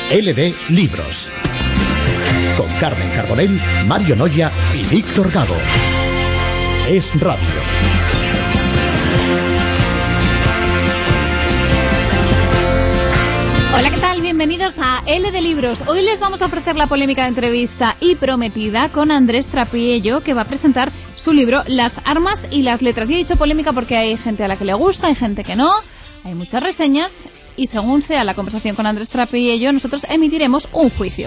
LD Libros. Con Carmen Carbonell, Mario Noya y Víctor Gago. Es Radio. Hola, ¿qué tal? Bienvenidos a LD Libros. Hoy les vamos a ofrecer la polémica de entrevista y prometida con Andrés Trapiello, que va a presentar su libro Las armas y las letras. Y he dicho polémica porque hay gente a la que le gusta, hay gente que no, hay muchas reseñas y según sea la conversación con Andrés Trapiello, nosotros emitiremos un juicio.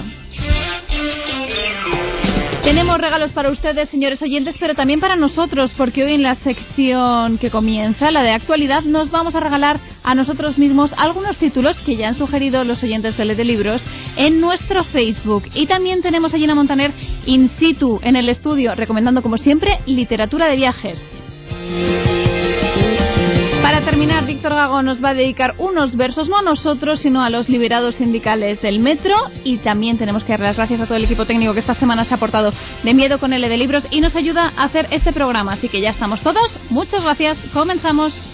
Tenemos regalos para ustedes, señores oyentes, pero también para nosotros, porque hoy en la sección que comienza, la de actualidad, nos vamos a regalar a nosotros mismos algunos títulos que ya han sugerido los oyentes de LD Libros en nuestro Facebook. Y también tenemos a Gina Montaner in situ en el estudio, recomendando como siempre literatura de viajes. Para terminar, Víctor Gago nos va a dedicar unos versos, no a nosotros, sino a los liberados sindicales del metro. Y también tenemos que dar las gracias a todo el equipo técnico que esta semana se ha portado de miedo con LD Libros y nos ayuda a hacer este programa. Así que ya estamos todos. Muchas gracias. Comenzamos.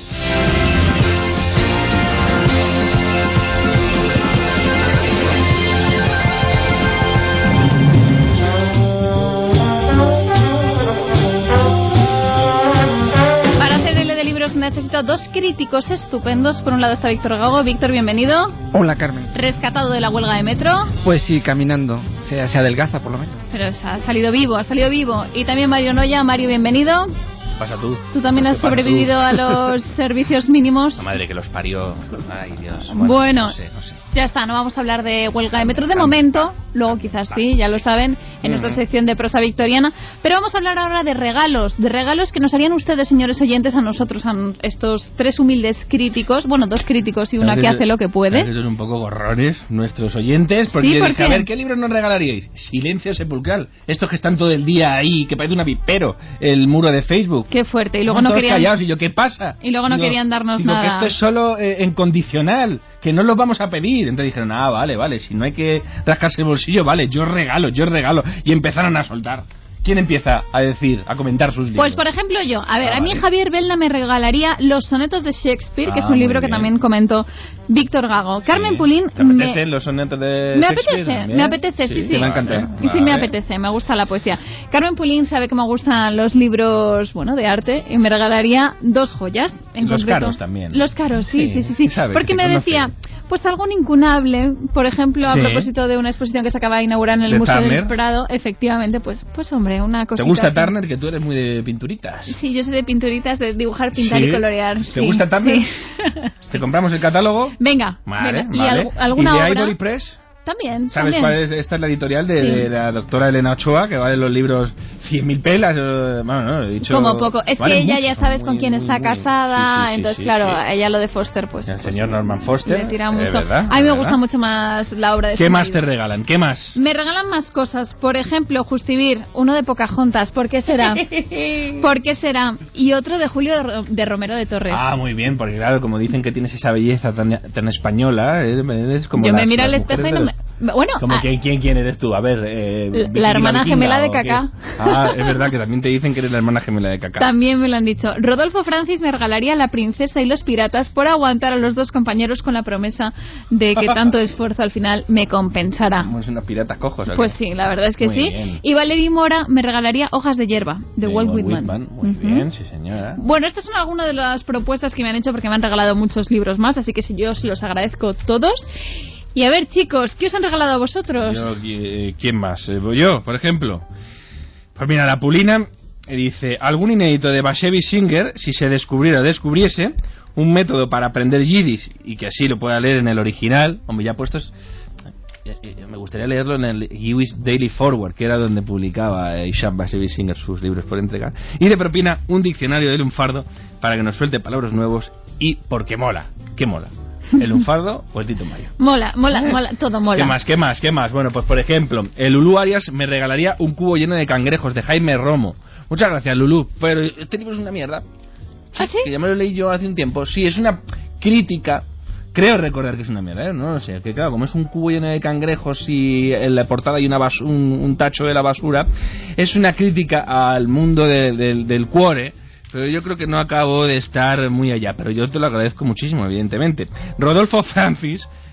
Necesito dos críticos estupendos. Por un lado está Víctor Gago. Víctor, bienvenido. Hola, Carmen. Rescatado de la huelga de metro. Pues sí, caminando. Se adelgaza por lo menos. Pero ha salido vivo, ha salido vivo. Y también Mario Noya. Mario, bienvenido. ¿Qué pasa tú? ¿Tú también has sobrevivido a los servicios mínimos? La madre que los parió. Ay, Dios. Bueno, no sé. Ya está, no vamos a hablar de huelga de metro de momento. Luego quizás sí, ya lo saben, en nuestra sección de prosa victoriana. Pero vamos a hablar ahora de regalos que nos harían ustedes, señores oyentes, a nosotros, a estos tres humildes críticos. Bueno, dos críticos y una que hace lo que puede. Que son un poco gorrones nuestros oyentes, porque sí, dije, a ver, ¿qué libros nos regalaríais? Silencio sepulcral. Estos que están todo el día ahí, que parece un avispero, el muro de Facebook. Qué fuerte. Y luego no todos querían... callados, y yo, ¿qué pasa? Y luego no querían darnos nada. Que esto es solo en condicional, que no los vamos a pedir. Entonces dijeron, vale, si no hay que rascarse el bolsillo, vale, yo regalo. Y empezaron a soltar. ¿Quién empieza a comentar sus libros? Pues por ejemplo yo. A ver, a mí Javier Belda me regalaría Los sonetos de Shakespeare, que es un libro que también comentó Víctor Gago. Sí. Carmen Pulín... ¿Te apetecen los sonetos de Shakespeare? Me apetece, sí. Me encanta. Y sí me apetece, me gusta la poesía. Carmen Pulín sabe que me gustan los libros, de arte, y me regalaría dos joyas. En los concreto. caros también. Los caros, sí. Porque me decía... Pues algún incunable, por ejemplo, a propósito de una exposición que se acaba de inaugurar en el Museo del Prado, efectivamente, pues hombre, una cosita. ¿Te gusta así. Turner, que tú eres muy de pinturitas? Sí, yo soy de pinturitas, de dibujar, pintar y colorear. ¿Te gusta Turner? Sí. ¿Te compramos el catálogo? Venga. Vale. ¿Y alguna ¿Y de obra? Ivory Press? También. ¿Sabes cuál es? Esta es la editorial de la doctora Elena Ochoa, que vale los libros 100.000 pelas. He dicho... Como poco. Es que ella mucho, ya sabes con quién está casada, entonces claro, ella lo de Foster, pues... El señor Norman Foster. Le tira mucho. ¿Verdad? A mí me gusta mucho más la obra de ¿Qué más te regalan? ¿Qué más? Me regalan más cosas. Por ejemplo, Justivir, uno de Pocahontas. ¿Por qué será? ¿Por qué será? Y otro de Julio de Romero de Torres. Muy bien, porque claro, como dicen que tienes esa belleza tan española, es como... Yo me miro al espejo y no me... Bueno, como que ¿quién eres tú? A ver, la hermana gemela de Kaká. Es verdad que también te dicen que eres la hermana gemela de Kaká. También me lo han dicho. Rodolfo Francis me regalaría La princesa y los piratas por aguantar a los dos compañeros con la promesa de que tanto esfuerzo al final me compensará. Somos unos piratas cojos. Pues sí, la verdad es que muy sí. Bien. Y Valerie Mora me regalaría Hojas de hierba, de Walt Whitman. Muy bien, sí señora. Bueno, estas son algunas de las propuestas que me han hecho porque me han regalado muchos libros más, así que yo se los agradezco todos. Y a ver, chicos, ¿qué os han regalado a vosotros? ¿Quién más? Yo, por ejemplo. Pues mira, la Pulina dice, algún inédito de Bashevis Singer, si se descubriese un método para aprender yiddish y que así lo pueda leer en el original. Hombre, ya puestos... me gustaría leerlo en el Jewish Daily Forward, que era donde publicaba Isham Bashevis Singer sus libros por entregar. Y de propina un diccionario de lunfardo para que nos suelte palabras nuevos y porque mola. ¿Qué mola? ¿El lunfardo o el Tito Mayo? Mola, todo mola. ¿Qué más? Bueno, pues por ejemplo, el Lulú Arias me regalaría un cubo lleno de cangrejos de Jaime Romo. Muchas gracias, Lulú, pero este libro es una mierda. ¿Ah, sí? Que ya me lo leí yo hace un tiempo. Sí, es una crítica. Creo recordar que es una mierda, no lo sé. Que claro, como es un cubo lleno de cangrejos y en la portada hay un tacho de la basura, es una crítica al mundo del cuore. Pero yo creo que no acabo de estar muy allá, pero yo te lo agradezco muchísimo, evidentemente. Rodolfo Francis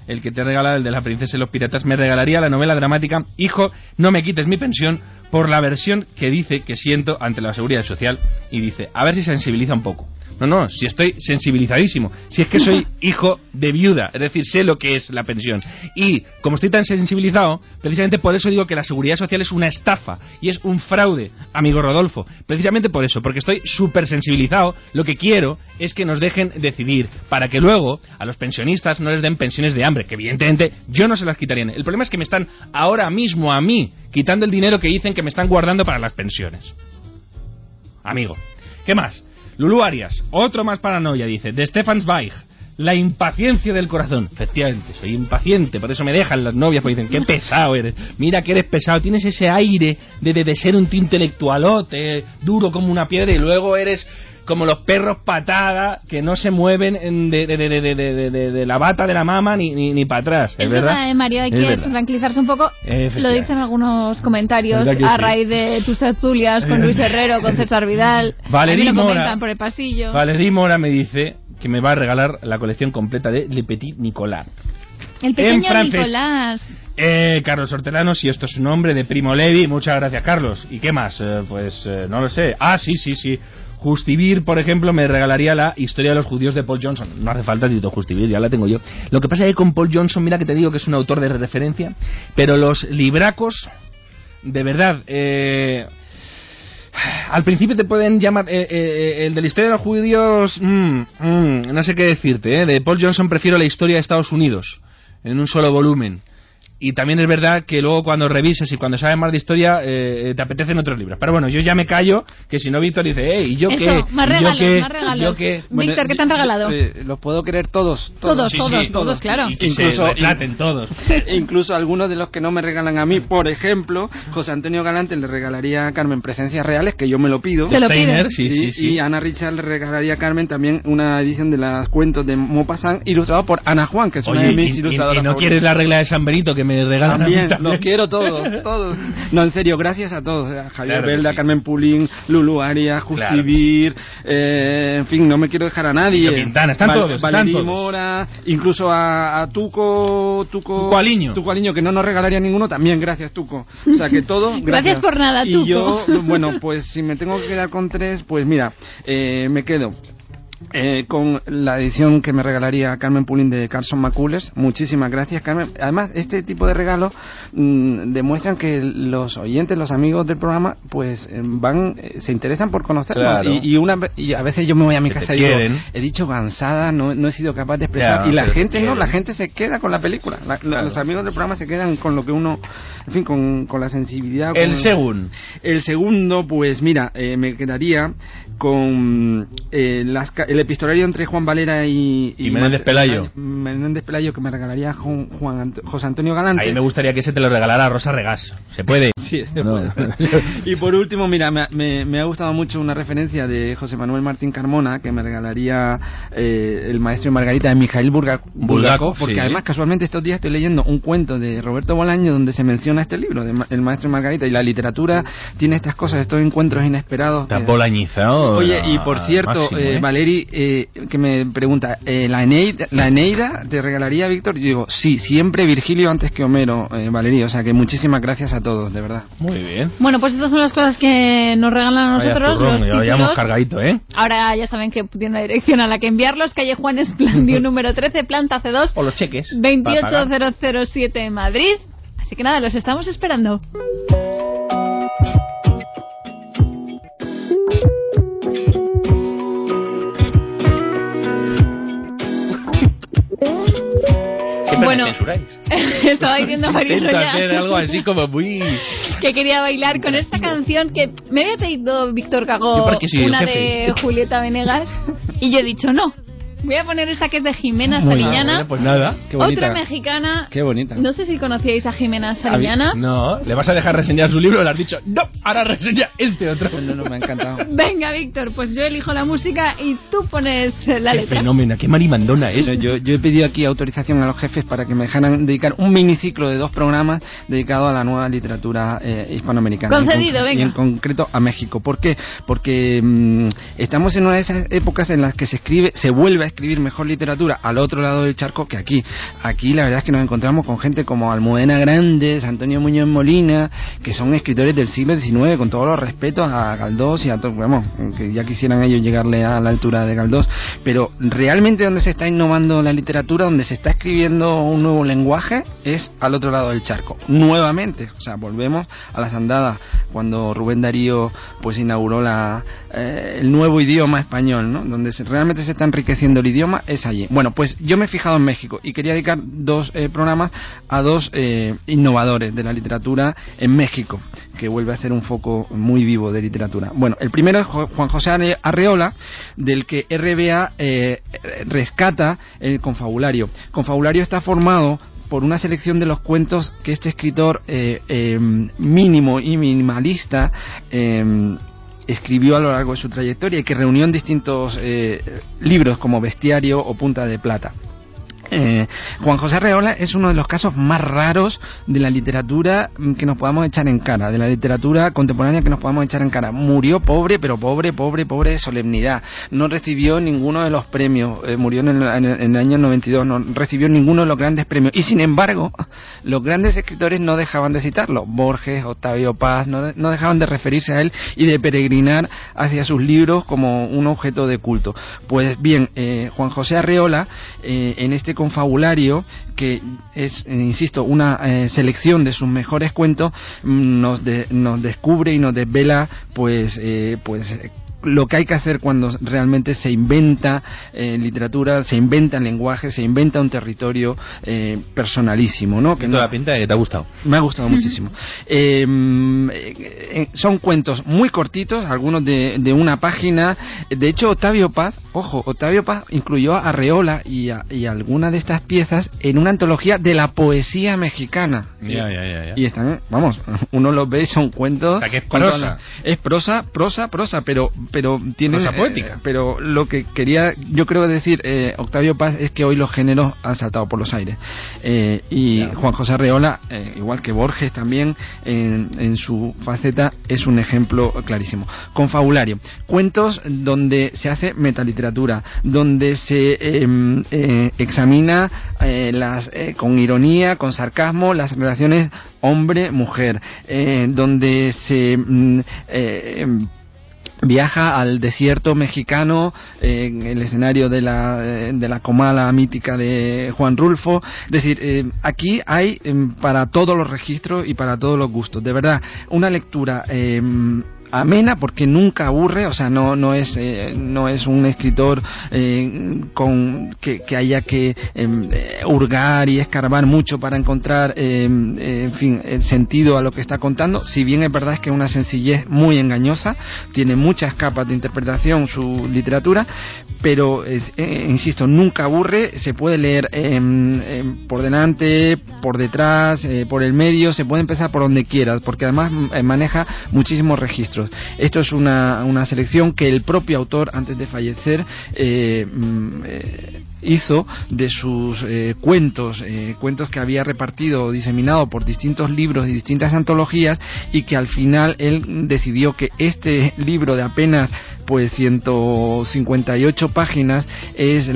el que te regala, el de la princesa y los piratas, me regalaría la novela dramática Hijo, no me quites mi pensión, por la versión que dice que siento ante la seguridad social, y dice, a ver si sensibiliza un poco. No, si estoy sensibilizadísimo, si es que soy hijo de viuda, es decir, sé lo que es la pensión. Y como estoy tan sensibilizado, precisamente por eso digo que la seguridad social es una estafa y es un fraude, amigo Rodolfo. Precisamente por eso, porque estoy súper sensibilizado, lo que quiero es que nos dejen decidir, para que luego a los pensionistas no les den pensiones de hambre, que evidentemente yo no se las quitaría. El problema es que me están ahora mismo a mí quitando el dinero que dicen que me están guardando para las pensiones. Amigo, ¿qué más? Lulu Arias, otro más paranoia, dice, de Stefan Zweig, la impaciencia del corazón. Efectivamente, soy impaciente, por eso me dejan las novias, porque dicen, qué pesado eres, mira que eres pesado, tienes ese aire de ser un tío intelectualote, duro como una piedra, y luego eres como los perros patada que no se mueven de la bata de la mama ni para atrás. ¿Es verdad, Mario? Hay que tranquilizarse un poco. Lo dicen algunos comentarios a raíz de tus tertulias con Luis Herrero, con César Vidal. Valerí me lo Mora, comentan por el pasillo. Valerí Mora me dice que me va a regalar la colección completa de Le Petit Nicolas. El pequeño Nicolás. Carlos Hortelano, si esto es un nombre de Primo Levi. Muchas gracias, Carlos. ¿Y qué más? No lo sé. Sí. Justivir, por ejemplo, me regalaría la historia de los judíos de Paul Johnson. No hace falta Tito Justivir, ya la tengo yo. Lo que pasa es que con Paul Johnson, mira que te digo que es un autor de referencia, pero los libracos, de verdad, al principio te pueden llamar el de la historia de los judíos, no sé qué decirte, de Paul Johnson prefiero la historia de Estados Unidos, en un solo volumen. Y también es verdad que luego cuando revises y cuando sabes más de historia te apetecen otros libros. Pero bueno, yo ya me callo, que si no Víctor dice, ¿y yo qué? Eso, más regalos. Bueno, Víctor, ¿qué te han regalado? Los puedo querer todos, claro. Y que incluso se laten todos. Incluso algunos de los que no me regalan a mí. Por ejemplo, José Antonio Galante le regalaría a Carmen Presencias Reales, que yo me lo pido. Se lo pide. Y Ana Richard le regalaría a Carmen también una edición de los cuentos de Maupassant ilustrado por Ana Juan, que es una de mis ilustradoras ¿Y no favoritas. quieres la regla de San Benito que me regalan también, a mí también? Los quiero todos. No, en serio, gracias a todos. A Javier Claro Belda, sí. Carmen Pulín, Lulu Arias, Justivir, en fin, no me quiero dejar a nadie. Quintana, están todos. Valerí Mora, incluso a Tuco Aliño, que no nos regalaría ninguno, también gracias, Tuco. O sea que todo, gracias por nada, Tuco. Y yo, bueno, pues si me tengo que quedar con 3, pues mira, me quedo con la edición que me regalaría Carmen Pulín de Carson McCullers. Muchísimas gracias, Carmen. Además, este tipo de regalos demuestran que los oyentes, los amigos del programa, pues se interesan por conocernos. Claro. Y a veces yo me voy a mi Que casa te y digo, quieren. he dicho cansada, no he sido capaz de expresar. Ya, y la pero gente te la quieren. gente se queda con la película. Claro. Los amigos del programa se quedan con lo que uno, en fin, con la sensibilidad. El segundo, pues mira, me quedaría con el epistolario entre Juan Valera y Menéndez Pelayo. Menéndez Pelayo, que me regalaría José Antonio Galante. Ahí me gustaría que ese te lo regalara Rosa Regás. ¿Se puede? Sí, se puede. Y por último, mira, me ha gustado mucho una referencia de José Manuel Martín Carmona, que me regalaría El maestro y Margarita de Mikhail Bulgakov, porque sí. además casualmente estos días estoy leyendo un cuento de Roberto Bolaño donde se menciona este libro, de El maestro y Margarita, y la literatura tiene estas cosas, estos encuentros inesperados. Está bolañizado. Oye, y por cierto, máximo, Valeri, que me pregunta, ¿la Eneida te regalaría, Víctor? Yo digo, sí, siempre Virgilio antes que Homero, Valeri, o sea que muchísimas gracias a todos, de verdad. Muy bien. Bueno, pues estas son las cosas que nos regalan a nosotros, los ya vayamos títulos. cargadito, ¿eh? Ahora ya saben que tiene una dirección a la que enviarlos, calle Juan Esplandiu número 13, planta C2, O los cheques. 28007 en Madrid. Así que nada, los estamos esperando. Siempre Bueno, me censuráis. estaba diciendo María Intento Roya hacer algo así como muy... que quería bailar con esta canción que me había pedido Víctor Yo Cagó, porque soy el una jefe. de Julieta Venegas, y yo he dicho no. Voy a poner esta que es de Jimena Muy Sariñana, bien, pues nada. Qué bonita. otra mexicana. Qué bonita. No sé si conocíais a Jimena Sariñana. No, ¿le vas a dejar reseñar su libro? Le has dicho, no, ahora reseña este otro. No, me ha encantado. Venga, Víctor, pues yo elijo la música y tú pones la Qué letra. fenómeno, qué marimandona es. Yo he pedido aquí autorización a los jefes para que me dejaran dedicar un miniciclo de 2 programas dedicado a la nueva literatura hispanoamericana. Concedido, venga. Y en concreto a México. ¿Por qué? Porque estamos en una de esas épocas en las que se vuelve a escribir mejor literatura al otro lado del charco que aquí. Aquí la verdad es que nos encontramos con gente como Almudena Grandes, Antonio Muñoz Molina, que son escritores del siglo XIX, con todos los respetos a Galdós y a todos, vamos, que ya quisieran ellos llegarle a la altura de Galdós, pero realmente donde se está innovando la literatura, donde se está escribiendo un nuevo lenguaje, es al otro lado del charco, nuevamente. O sea, volvemos a las andadas cuando Rubén Darío pues inauguró el nuevo idioma español, ¿no? Donde realmente se está enriqueciendo el idioma es allí. Bueno, pues yo me he fijado en México y quería dedicar dos programas a dos innovadores de la literatura en México, que vuelve a ser un foco muy vivo de literatura. Bueno, el primero es Juan José Arreola, del que RBA rescata el confabulario. Confabulario está formado por una selección de los cuentos que este escritor mínimo y minimalista escribió a lo largo de su trayectoria y que reunió en distintos libros como Bestiario o Punta de Plata. Juan José Arreola es uno de los casos más raros de la literatura que nos podamos echar en cara, de la literatura contemporánea que nos podamos echar en cara. Murió pobre, pero pobre de solemnidad. No recibió ninguno de los premios, murió en el año 92, no recibió ninguno de los grandes premios. Y sin embargo, los grandes escritores no dejaban de citarlo. Borges, Octavio Paz, no dejaban de referirse a él y de peregrinar hacia sus libros como un objeto de culto. Pues bien, Juan José Arreola, en este confabulario, que es, insisto, una selección de sus mejores cuentos, nos descubre y nos desvela pues lo que hay que hacer cuando realmente se inventa literatura, se inventa lenguaje, se inventa un territorio personalísimo, ¿no? Que toda la pinta de que te ha gustado. Me ha gustado muchísimo. Son cuentos muy cortitos, algunos de una página. De hecho, Octavio Paz incluyó a Arreola y algunas de estas piezas en una antología de la poesía mexicana. Ya. Y están, vamos, uno los ve y son cuentos. O sea, que es prosa. Es prosa, pero tiene prosa poética. Pero lo que quería, yo creo decir, Octavio Paz, es que hoy los géneros han saltado por los aires. Y claro. Juan José Arreola, igual que Borges también, en su faceta, es un ejemplo clarísimo. Confabulario. Cuentos donde se hace metaliteratura, donde se examina con ironía, con sarcasmo, las relaciones hombre-mujer, donde se viaja al desierto mexicano en el escenario de la comala mítica de Juan Rulfo. Es decir, aquí hay para todos los registros y para todos los gustos. De verdad, una lectura amena, porque nunca aburre. O sea, no es un escritor que haya que hurgar y escarbar mucho para encontrar en fin, el sentido a lo que está contando. Si bien es verdad, es que es una sencillez muy engañosa, tiene muchas capas de interpretación su literatura, pero insisto, nunca aburre. Se puede leer por delante, por detrás, por el medio, se puede empezar por donde quieras, porque además maneja muchísimos registros. Esto es una selección que el propio autor, antes de fallecer, hizo de sus cuentos que había repartido o diseminado por distintos libros y distintas antologías, y que al final él decidió que este libro de apenas pues 158 páginas es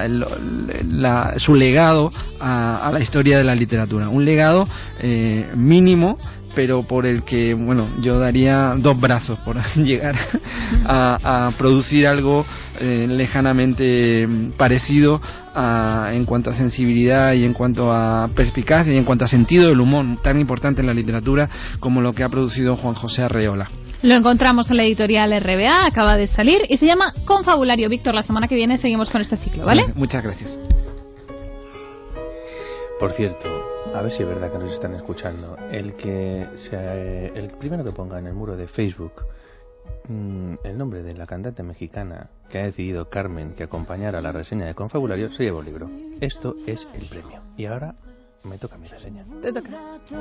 su legado a la historia de la literatura, un legado mínimo, pero por el que, bueno, yo daría 2 brazos por llegar a producir algo lejanamente parecido en cuanto a sensibilidad y en cuanto a perspicacia y en cuanto a sentido del humor, tan importante en la literatura como lo que ha producido Juan José Arreola. Lo encontramos en la editorial RBA, acaba de salir, y se llama Confabulario. Víctor, la semana que viene seguimos con este ciclo, ¿vale? Muchas gracias. Por cierto, a ver si es verdad que nos están escuchando. El primero que ponga en el muro de Facebook el nombre de la cantante mexicana que ha decidido Carmen que acompañara la reseña de Confabulario se lleva un libro. Esto es el premio. Y ahora me toca mi reseña. Te toca.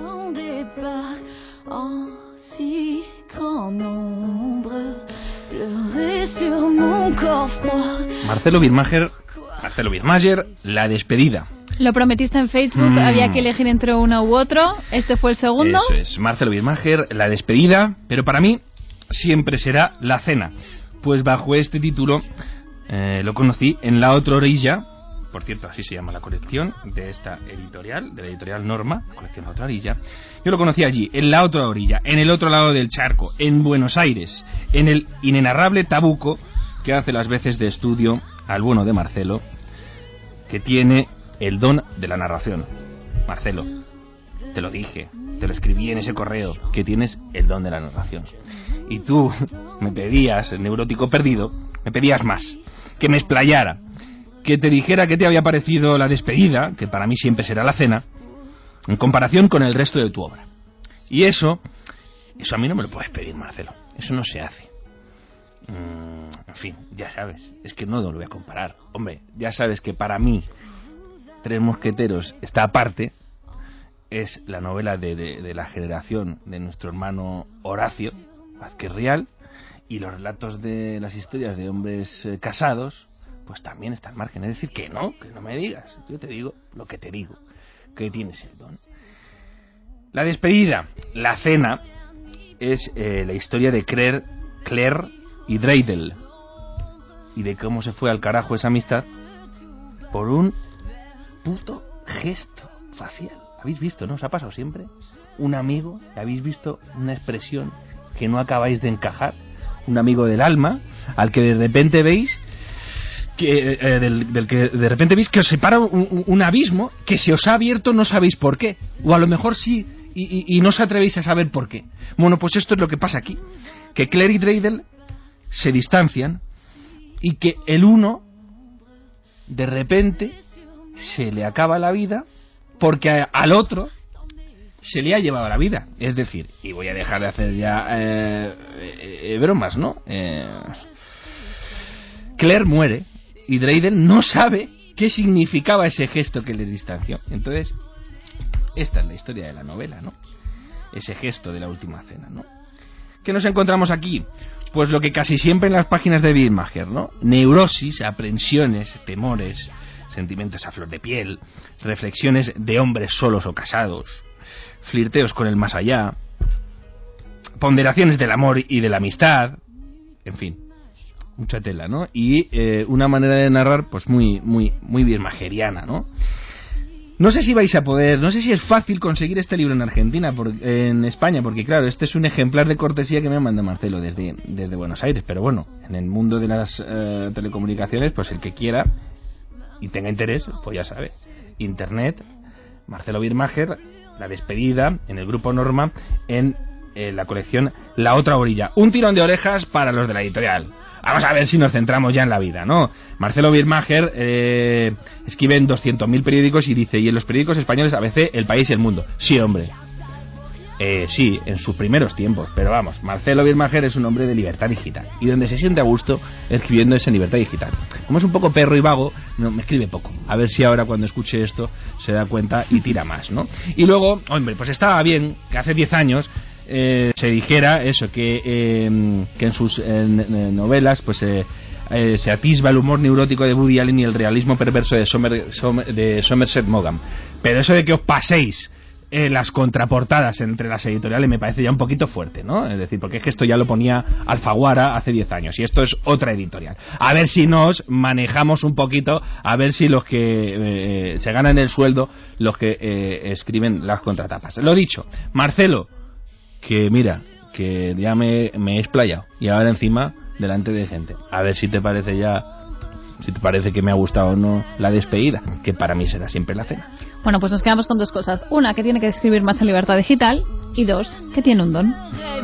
Marcelo Birmacher, La despedida. Lo prometiste en Facebook, había que elegir entre uno u otro. Este fue el segundo. Eso es, Marcelo Birmacher, La despedida, pero para mí siempre será La cena, pues bajo este título lo conocí en La Otra Orilla. Por cierto, así se llama la colección de esta editorial, de la editorial Norma, la colección La Otra Orilla. Yo lo conocí allí, en La Otra Orilla, en el otro lado del charco, en Buenos Aires, en el inenarrable Tabuco, que hace las veces de estudio al bueno de Marcelo, que tiene el don de la narración. Marcelo, te lo dije, te lo escribí en ese correo, que tienes el don de la narración. Y tú me pedías, el neurótico perdido, me pedías más, que me explayara, que te dijera qué te había parecido La Despedida, que para mí siempre será la cena, en comparación con el resto de tu obra. Y eso a mí no me lo puedes pedir, Marcelo. Eso no se hace. En fin, ya sabes, es que no lo voy a comparar. Hombre, ya sabes que para mí Tres Mosqueteros está aparte. Es la novela de la generación de nuestro hermano Horacio Vázquez Rial, y los relatos de las historias de hombres casados pues también está al margen. Es decir, que no me digas. Yo te digo lo que te digo, que tienes el don. La Despedida, la cena, es la historia de Claire y Dreidel, y de cómo se fue al carajo esa amistad por un puto gesto facial. ¿Habéis visto, no? ¿Os ha pasado siempre? Un amigo, ¿habéis visto una expresión que no acabáis de encajar? Un amigo del alma, al que de repente veis que del que de repente veis que os separa un abismo que se os ha abierto, no sabéis por qué, o a lo mejor sí, y no os atrevéis a saber por qué. Bueno, pues esto es lo que pasa aquí, que Claire y Dreidel se distancian, y que el uno de repente se le acaba la vida porque al otro se le ha llevado la vida. Es decir, y voy a dejar de hacer ya bromas, ¿no? Claire muere y Dreidel no sabe qué significaba ese gesto que les distanció. Entonces, esta es la historia de la novela, ¿no? Ese gesto de la última cena, ¿no? ¿Qué nos encontramos aquí? Pues lo que casi siempre en las páginas de Birmacher, ¿no? Neurosis, aprensiones, temores, sentimientos a flor de piel, reflexiones de hombres solos o casados, flirteos con el más allá, ponderaciones del amor y de la amistad, en fin, mucha tela, ¿no? Y una manera de narrar pues muy birmacheriana, ¿no? No sé si vais a poder, no sé si es fácil conseguir este libro en Argentina, en España, porque claro, este es un ejemplar de cortesía que me manda Marcelo desde Buenos Aires, pero bueno, en el mundo de las telecomunicaciones, pues el que quiera y tenga interés, pues ya sabe, internet, Marcelo Birmacher, La Despedida, en el grupo Norma, en la colección La Otra Orilla. Un tirón de orejas para los de la editorial. Vamos a ver si nos centramos ya en la vida, ¿no? Marcelo Birmacher escribe en 200.000 periódicos y dice, y en los periódicos españoles ABC, El País y El Mundo. Sí, hombre. Sí, en sus primeros tiempos, pero vamos, Marcelo Birmacher es un hombre de libertad digital, y donde se siente a gusto escribiendo esa libertad digital. Como es un poco perro y vago, no, me escribe poco. A ver si ahora cuando escuche esto se da cuenta y tira más, ¿no? Y luego, hombre, pues estaba bien que hace 10 años se dijera eso, que en sus novelas pues se atisba el humor neurótico de Woody Allen y el realismo perverso de Somerset Maugham. Pero eso de que os paséis las contraportadas entre las editoriales me parece ya un poquito fuerte, ¿no? Es decir, porque es que esto ya lo ponía Alfaguara hace 10 años y esto es otra editorial. A ver si nos manejamos un poquito, a ver si los que se ganan el sueldo, los que escriben las contratapas. Lo dicho, Marcelo, que mira, que ya me he explayado y ahora encima delante de gente. A ver si te parece que me ha gustado o no La Despedida, que para mí será siempre la cena. Bueno, pues nos quedamos con dos cosas. Una, que tiene que escribir más en libertad digital. Y dos, que tiene un don.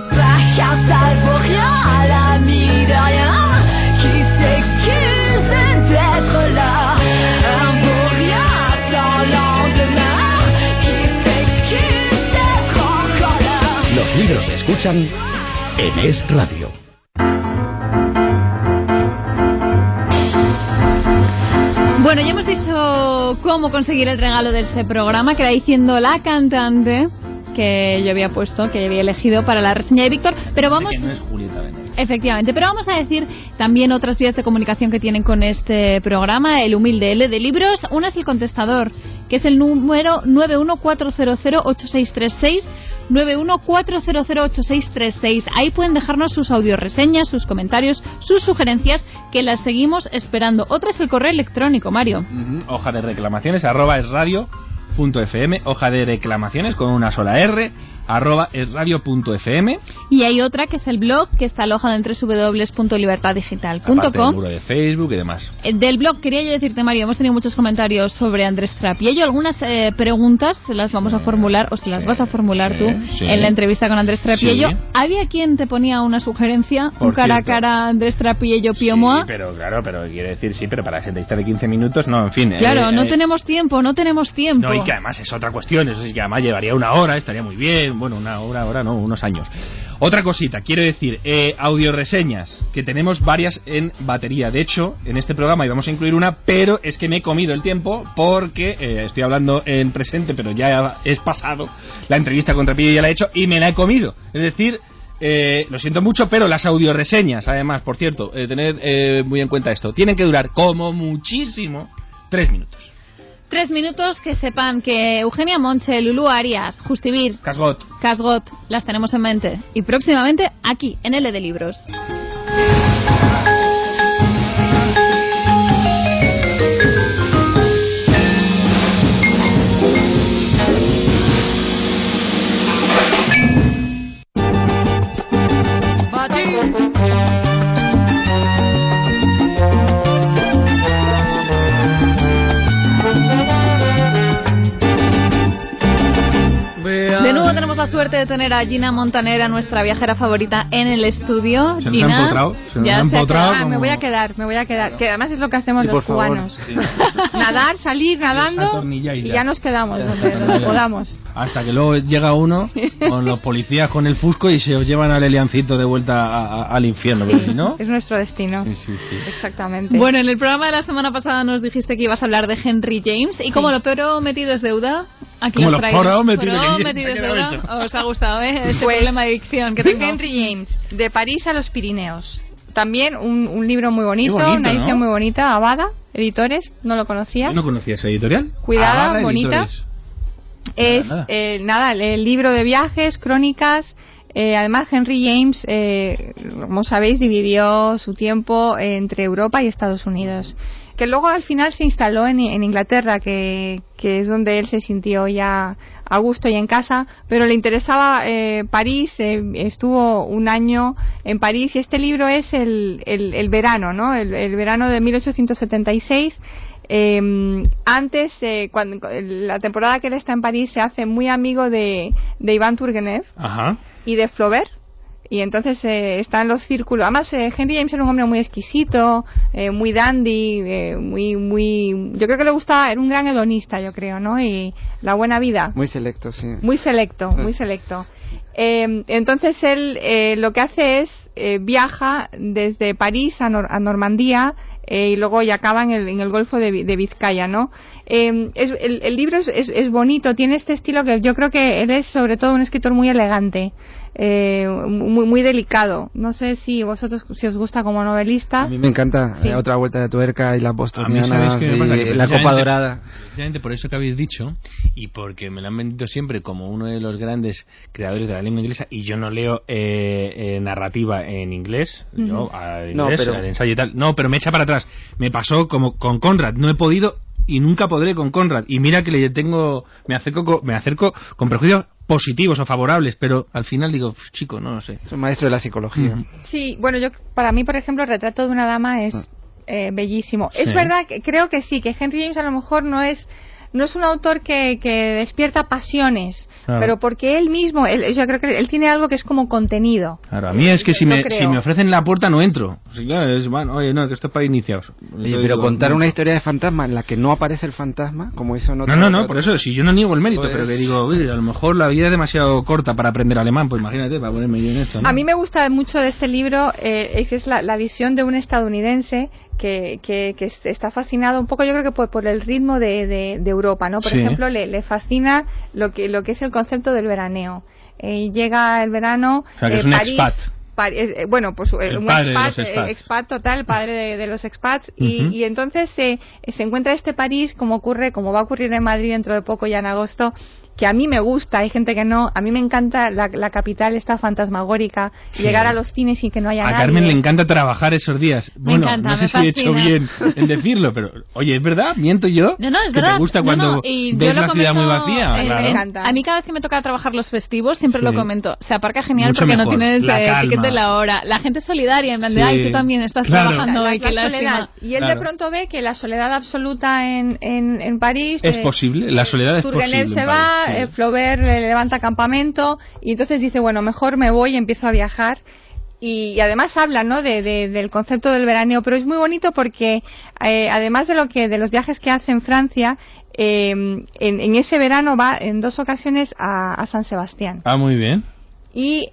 Los libros se escuchan en Es Radio. Bueno, ya hemos dicho cómo conseguir el regalo de este programa, que era diciendo la cantante que yo había puesto, que yo había elegido para la reseña de Víctor, pero vamos... Que no es Julieta Venegas. Efectivamente, pero vamos a decir también otras vías de comunicación que tienen con este programa, el humilde L de libros. Una es el contestador, que es el número 914008636, 914008636. Ahí pueden dejarnos sus audioreseñas, sus comentarios, sus sugerencias, que las seguimos esperando. Otra es el correo electrónico, Mario. Hoja de reclamaciones @esradio.fm, hoja de reclamaciones con una sola R @esradio.fm. Y hay otra que es el blog, que está alojado en www.libertaddigital.com. Aparte del muro de Facebook y demás. Del blog quería yo decirte, Mario, hemos tenido muchos comentarios sobre Andrés Trapiello. Algunas preguntas se las vamos a formular, o se las vas a formular tú en la entrevista con Andrés Trapiello. Sí. ¿Había quien te ponía una sugerencia? Un cara a cara Andrés Trapiello Piomoa. Sí, pero claro, pero quiero decir, sí, pero para esa entrevista de 15 minutos, no, en fin. Claro, no tenemos tiempo. No, y que además es otra cuestión, eso sí que además llevaría una hora, estaría muy bien. Bueno, una hora no, unos años. Otra cosita, quiero decir, audioreseñas, que tenemos varias en batería. De hecho, en este programa íbamos a incluir una, pero es que me he comido el tiempo porque estoy hablando en presente, pero ya es pasado. La entrevista con Trapiello ya la he hecho y me la he comido. Es decir, lo siento mucho, pero las audioreseñas, además, por cierto, tened muy en cuenta esto, tienen que durar como muchísimo 3 minutos. 3 minutos, que sepan que Eugenia Monche, Lulú Arias, Justivir, Casgot, las tenemos en mente. Y próximamente aquí, en L de Libros. De nuevo tenemos la suerte de tener a Gina Montanera, nuestra viajera favorita, en el estudio. Se nos Gina, han empotrado. como... me voy a quedar. Que además es lo que hacemos los cubanos. Sí. Nadar, salir nadando y ya nos quedamos donde podamos. Hasta que luego llega uno con los policías con el fusco y se os llevan al Eliancito de vuelta al infierno, ¿no? Es nuestro destino. Sí. Exactamente. Bueno, en el programa de la semana pasada nos dijiste que ibas a hablar de Henry James, y como lo prometido es deuda, aquí como lo prometido es deuda. Os ha gustado, este problema de dicción que tengo. Henry James, de París a los Pirineos. También un libro muy bonito, una edición, ¿no? Muy bonita, Abada Editores, no lo conocía. Yo no conocía esa editorial. Cuidada, Abada bonita. Editores. Es el libro de viajes, crónicas. Además, Henry James, como sabéis, dividió su tiempo entre Europa y Estados Unidos, que luego al final se instaló en Inglaterra, que es donde él se sintió ya a gusto y en casa, pero le interesaba París. Estuvo un año en París, y este libro es el verano, ¿no? El verano de 1876. Antes, cuando la temporada que él está en París, se hace muy amigo de Iván Turgenev. Ajá. Y de Flaubert, y entonces está en los círculos. Además, Henry James era un hombre muy exquisito, muy dandy, yo creo que le gustaba, era un gran hedonista, yo creo, ¿no? Y la buena vida. Muy selecto, sí. Muy selecto. Entonces él lo que hace es viaja desde París a Normandía, y luego ya acaba en el Golfo de Vizcaya, ¿no? El libro es bonito, tiene este estilo que yo creo que él es sobre todo un escritor muy elegante, muy delicado. No sé si os gusta como novelista. A mí me encanta. Sí. Otra vuelta de tuerca y las bostonianas y la copa dorada. Precisamente por eso que habéis dicho, y porque me lo han vendido siempre como uno de los grandes creadores de la lengua inglesa, y yo no leo narrativa en inglés, yo el ensayo y tal, pero me echa para atrás. Me pasó como con Conrad, no he podido y nunca podré con Conrad, y mira que me acerco con prejuicios positivos o favorables, pero al final digo, chico, no lo sé. Es un maestro de la psicología. Sí, bueno, para mí, por ejemplo, el retrato de una dama es bellísimo. Sí. Es verdad que creo que sí, que Henry James a lo mejor no es un autor que despierta pasiones, claro, pero porque él mismo, yo creo que él tiene algo que es como contenido. Claro, a mí es que si me ofrecen la puerta no entro. O sea, claro, es, bueno, oye, no, que esto es para iniciados. Oye, pero contar una historia de fantasma en la que no aparece el fantasma, como eso no... No, por eso, si yo no niego el mérito, pues... pero que digo, oye, a lo mejor la vida es demasiado corta para aprender alemán, pues imagínate, para ponerme yo en esto, ¿no? A mí me gusta mucho de este libro, es la visión de un estadounidense que está fascinado un poco, yo creo que por el ritmo de Europa, ¿no? Por ejemplo, le fascina lo que es el concepto del veraneo. Llega el verano, o sea, que es un París, expat. un expat total, padre de los expats, y entonces se encuentra este París como va a ocurrir en Madrid dentro de poco, ya en agosto, que a mí me gusta, hay gente que no, a mí me encanta la capital esta fantasmagórica, llegar a los cines y que no haya nadie. A Carmen le encanta trabajar esos días. Bueno, no sé si he hecho bien en decirlo, pero oye, ¿es verdad? ¿Miento yo? No, es que verdad. ¿Te gusta cuando ves la ciudad muy vacía? Claro. Me encanta. A mí cada vez que me toca trabajar los festivos siempre lo comento. Se aparca genial mucho porque mejor. No tienes ticket de la hora. La gente es solidaria, en plan de, ay, tú también estás trabajando hoy, qué lástima. Y él de pronto ve que la soledad absoluta en París... Es posible, la soledad es posible. Turgenev se va, Flaubert le levanta campamento y entonces dice, bueno, mejor me voy y empiezo a viajar. Y además habla, ¿no?, del concepto del veraneo, pero es muy bonito porque además de los viajes que hace en Francia, en ese verano va en 2 ocasiones a San Sebastián. Ah, muy bien. Y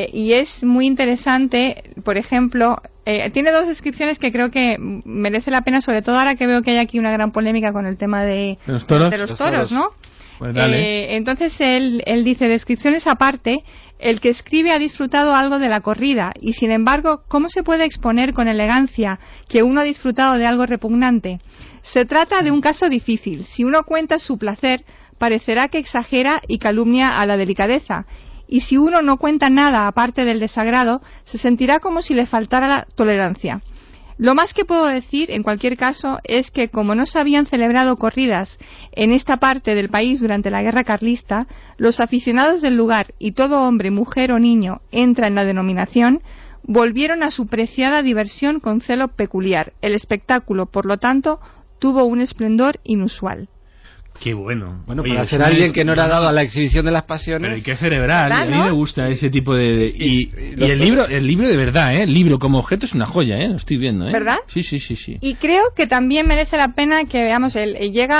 es muy interesante, por ejemplo, tiene 2 descripciones que creo que merece la pena, sobre todo ahora que veo que hay aquí una gran polémica con el tema de los toros, ¿no? Pues dale. Entonces él dice, descripciones aparte, el que escribe ha disfrutado algo de la corrida y sin embargo, ¿cómo se puede exponer con elegancia que uno ha disfrutado de algo repugnante? Se trata de un caso difícil. Si uno cuenta su placer, parecerá que exagera y calumnia a la delicadeza. Y si uno no cuenta nada aparte del desagrado, se sentirá como si le faltara la tolerancia. Lo más que puedo decir, en cualquier caso, es que como no se habían celebrado corridas en esta parte del país durante la guerra carlista, los aficionados del lugar, y todo hombre, mujer o niño entra en la denominación, volvieron a su preciada diversión con celo peculiar. El espectáculo, por lo tanto, tuvo un esplendor inusual. Qué bueno. Bueno, para ser alguien que no era dado a la exhibición de las pasiones. Pero hay que celebrar, ¿no? A mí me gusta ese tipo de... Y el libro de verdad, el libro como objeto es una joya, lo estoy viendo, ¿verdad? Sí. Y creo que también merece la pena que veamos, él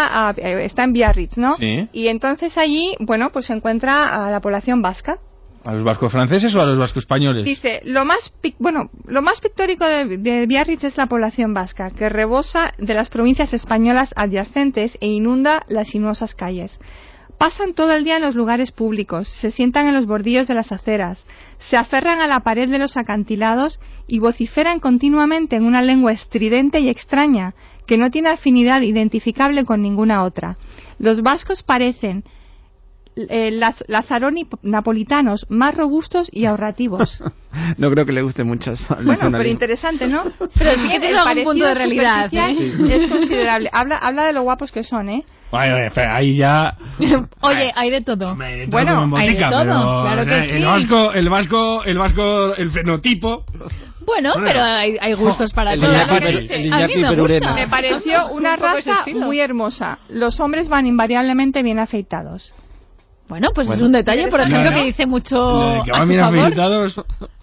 está en Biarritz, ¿no? Sí. Y entonces allí, bueno, pues se encuentra a la población vasca. ¿A los vascos franceses o a los vascos españoles? Dice, lo más pictórico de Biarritz es la población vasca, que rebosa de las provincias españolas adyacentes e inunda las sinuosas calles. Pasan todo el día en los lugares públicos, se sientan en los bordillos de las aceras, se aferran a la pared de los acantilados y vociferan continuamente en una lengua estridente y extraña, que no tiene afinidad identificable con ninguna otra. Los vascos parecen lazaroni napolitanos más robustos y ahorrativos. No creo que le guste mucho eso. Bueno, pero interesante, ¿no? Pero sí que tiene algún punto de realidad, es considerable. Habla de lo guapos que son, Vale, ahí ya... Oye, hay de todo. Hombre, bueno, hay de todo, claro que sí. El vasco, el fenotipo... Bueno, pero hay gustos para todos. A mí me gusta. Me pareció una raza muy hermosa. Los hombres van invariablemente bien afeitados. Bueno, pues es un detalle, por ejemplo, que dice mucho que a van su bien favor. Afeitados,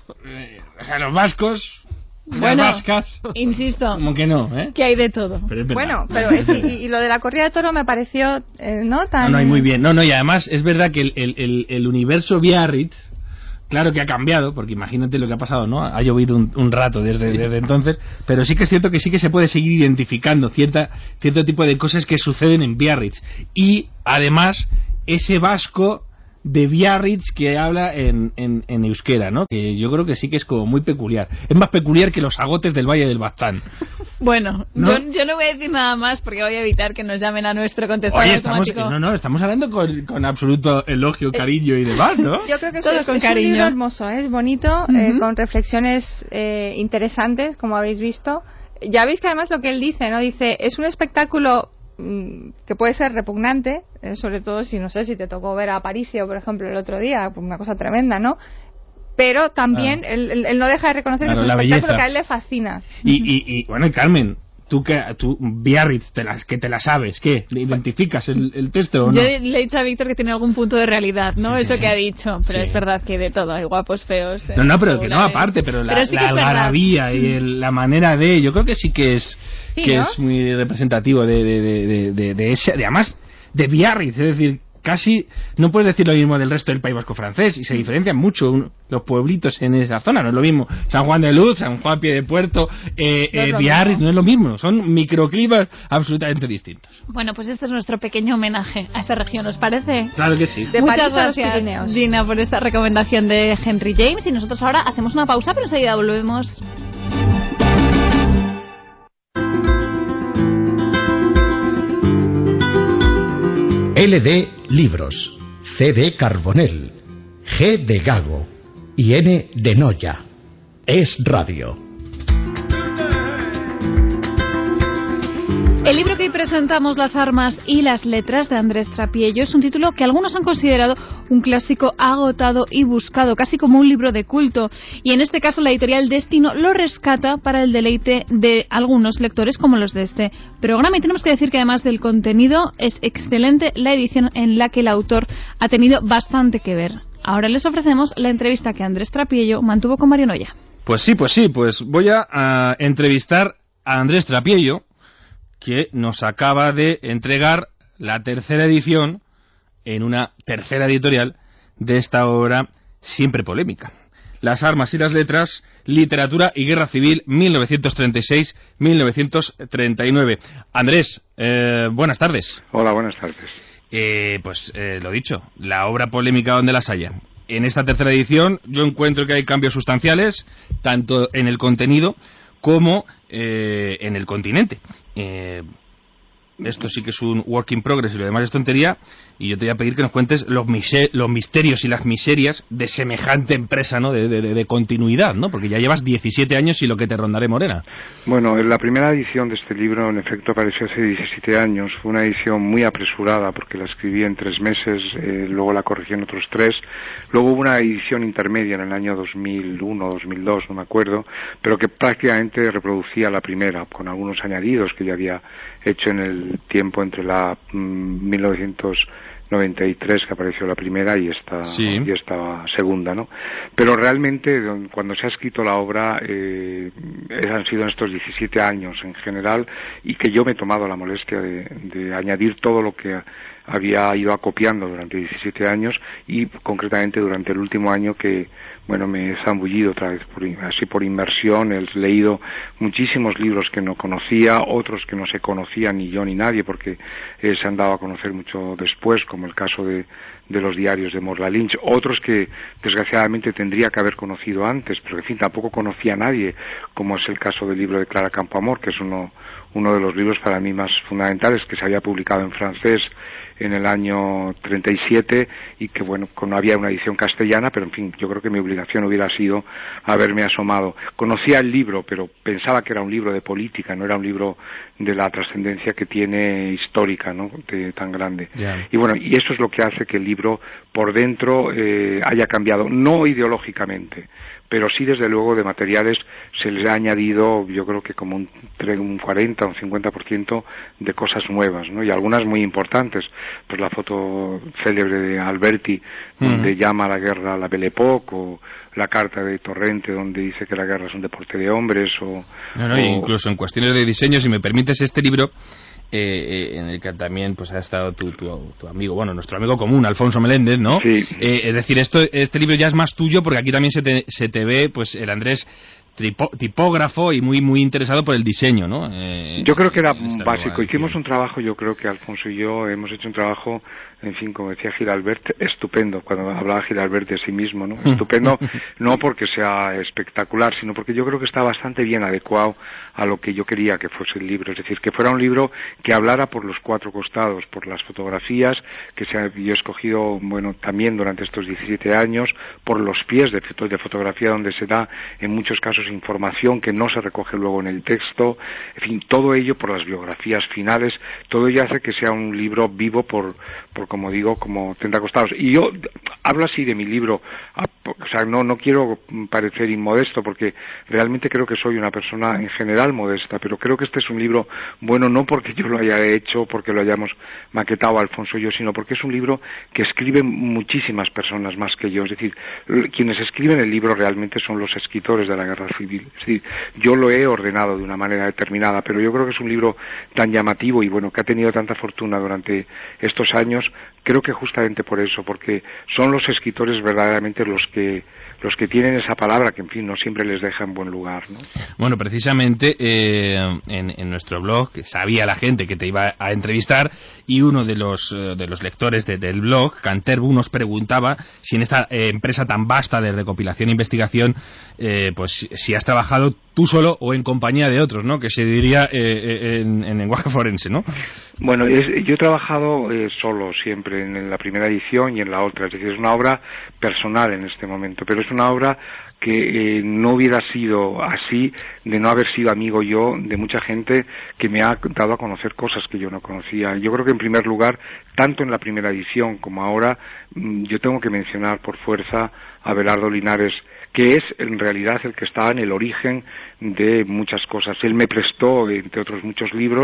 o sea, los vascos, las vascas... Insisto, como que no, que hay de todo. Pero es verdad. Bueno, pero y lo de la corrida de toro me pareció, ¿no? Tan... No, y muy bien. No, y además es verdad que el universo Biarritz, claro que ha cambiado, porque imagínate lo que ha pasado, ¿no? Ha llovido un rato desde entonces, pero sí que es cierto que sí que se puede seguir identificando cierto tipo de cosas que suceden en Biarritz. Y además, ese vasco de Biarritz que habla en euskera, ¿no? Que yo creo que sí que es como muy peculiar. Es más peculiar que los agotes del Valle del Baztán. Bueno, ¿no? Yo no voy a decir nada más porque voy a evitar que nos llamen a nuestro contestador automático. Estamos hablando con absoluto elogio, cariño y demás, ¿no? Yo creo que es un libro hermoso, es bonito, con reflexiones interesantes, como habéis visto. Ya veis que además lo que él dice, ¿no? Dice, es un espectáculo que puede ser repugnante, sobre todo si, no sé, si te tocó ver a Aparicio, por ejemplo, el otro día, una cosa tremenda, ¿no? Pero también él no deja de reconocer que es un espectáculo que a él le fascina. Y bueno, y Carmen, tú Biarritz, que te la sabes, ¿qué? ¿Identificas el texto o no? Yo le he dicho a Víctor que tiene algún punto de realidad, ¿no? Sí, eso que ha dicho, pero es verdad que de todo, hay guapos, feos... pero que no, aparte, pero la algarabía y la manera de... Yo creo que sí que es... Sí, que ¿no? es muy representativo de ese, además de Biarritz, es decir, casi no puedes decir lo mismo del resto del País Vasco francés, y se diferencian mucho los pueblitos en esa zona. No es lo mismo San Juan de Luz, San Juan Pie de Puerto, Biarritz, no es lo mismo. Son microclimas absolutamente distintos. Bueno, pues este es nuestro pequeño homenaje a esa región, ¿os parece? Claro que sí. Muchas gracias, Gina, por esta recomendación de Henry James. Y nosotros ahora hacemos una pausa, pero enseguida volvemos. LD Libros, C de Carbonell, G de Gago y N de Noya. Es Radio. El libro que hoy presentamos, Las armas y las letras, de Andrés Trapiello, es un título que algunos han considerado un clásico agotado y buscado, casi como un libro de culto. Y en este caso la editorial Destino lo rescata para el deleite de algunos lectores como los de este programa. Y tenemos que decir que además del contenido es excelente la edición, en la que el autor ha tenido bastante que ver. Ahora les ofrecemos la entrevista que Andrés Trapiello mantuvo con Mario Noya. Pues voy a entrevistar a Andrés Trapiello, que nos acaba de entregar la tercera edición en una tercera editorial de esta obra siempre polémica. Las armas y las letras, literatura y guerra civil, 1936-1939. Andrés, buenas tardes. Hola, buenas tardes. Lo dicho, la obra polémica donde las haya. En esta tercera edición yo encuentro que hay cambios sustanciales, tanto en el contenido como en el continente. Esto sí que es un work in progress y lo demás es tontería, y yo te voy a pedir que nos cuentes los misterios y las miserias de semejante empresa, ¿no? de continuidad, ¿no? Porque ya llevas 17 años y lo que te rondaré morena. Bueno, la primera edición de este libro, en efecto, apareció hace 17 años. Fue una edición muy apresurada porque la escribí en 3 meses, luego la corregí en otros 3. Luego hubo una edición intermedia en el año 2001, 2002, no me acuerdo, pero que prácticamente reproducía la primera, con algunos añadidos que ya había hecho en el tiempo entre la 1993 que apareció la primera y esta segunda, ¿no? Pero realmente cuando se ha escrito la obra han sido en estos 17 años en general, y que yo me he tomado la molestia de añadir todo lo que había ido acopiando durante 17 años, y concretamente durante el último año que me he zambullido otra vez por inmersión. He leído muchísimos libros que no conocía, otros que no se conocía ni yo ni nadie porque se han dado a conocer mucho después, como el caso de los diarios de Morla Lynch, otros que desgraciadamente tendría que haber conocido antes, pero en fin tampoco conocía a nadie, como es el caso del libro de Clara Campoamor, que es uno de los libros para mí más fundamentales, que se había publicado en francés en el año 37 y que no había una edición castellana, pero en fin, yo creo que mi obligación hubiera sido haberme asomado. Conocía el libro, pero pensaba que era un libro de política, no era un libro de la trascendencia que tiene histórica, ¿no?, tan grande. Yeah. Y eso es lo que hace que el libro por dentro haya cambiado, no ideológicamente, pero sí desde luego de materiales se les ha añadido, yo creo que como un 40 o un 50% de cosas nuevas, ¿no? Y algunas muy importantes, pues la foto célebre de Alberti, donde llama a la guerra la Belle Époque, o la carta de Torrente donde dice que la guerra es un deporte de hombres, incluso en cuestiones de diseño, si me permites, este libro en el que también pues ha estado tu amigo, nuestro amigo común, Alfonso Meléndez, ¿no? Sí. Es decir, este libro ya es más tuyo, porque aquí también se te ve pues el Andrés tipógrafo y muy muy interesado por el diseño, ¿no? Yo creo que era básico. Hicimos un trabajo, yo creo que Alfonso y yo hemos hecho un trabajo, en fin, como decía Giralbert, estupendo. Cuando hablaba Giralbert de sí mismo, ¿no? Estupendo, no porque sea espectacular, sino porque yo creo que está bastante bien adecuado a lo que yo quería que fuese el libro. Es decir, que fuera un libro que hablara por los 4 costados, por las fotografías que yo he escogido, también durante estos 17 años, por los pies de fotografía, donde se da en muchos casos información que no se recoge luego en el texto, en fin, todo ello, por las biografías finales, todo ello hace que sea un libro vivo por como digo, como 30 costados. Y yo hablo así de mi libro, no quiero parecer inmodesto, porque realmente creo que soy una persona en general modesta, pero creo que este es un libro bueno, no porque yo lo haya hecho, porque lo hayamos maquetado Alfonso y yo, sino porque es un libro que escriben muchísimas personas más que yo. Es decir, quienes escriben el libro realmente son los escritores de la guerra civil. Es decir, yo lo he ordenado de una manera determinada, pero yo creo que es un libro tan llamativo y que ha tenido tanta fortuna durante estos años, creo que justamente por eso, porque son los escritores verdaderamente los que tienen esa palabra que, en fin, no siempre les deja en buen lugar, ¿no? Bueno, precisamente en nuestro blog sabía la gente que te iba a entrevistar, y uno de los lectores del blog, Canterbu, nos preguntaba si en esta empresa tan vasta de recopilación e investigación, pues si has trabajado tú solo o en compañía de otros, ¿no? Que se diría en lenguaje forense, ¿no? Bueno, yo he trabajado solo siempre en la primera edición y en la otra, es decir, es una obra personal en este momento, pero es una obra que no hubiera sido así de no haber sido amigo yo de mucha gente que me ha dado a conocer cosas que yo no conocía. Yo creo que en primer lugar, tanto en la primera edición como ahora, yo tengo que mencionar por fuerza a Abelardo Linares, que es en realidad el que estaba en el origen de muchas cosas. Él me prestó, entre otros muchos libros,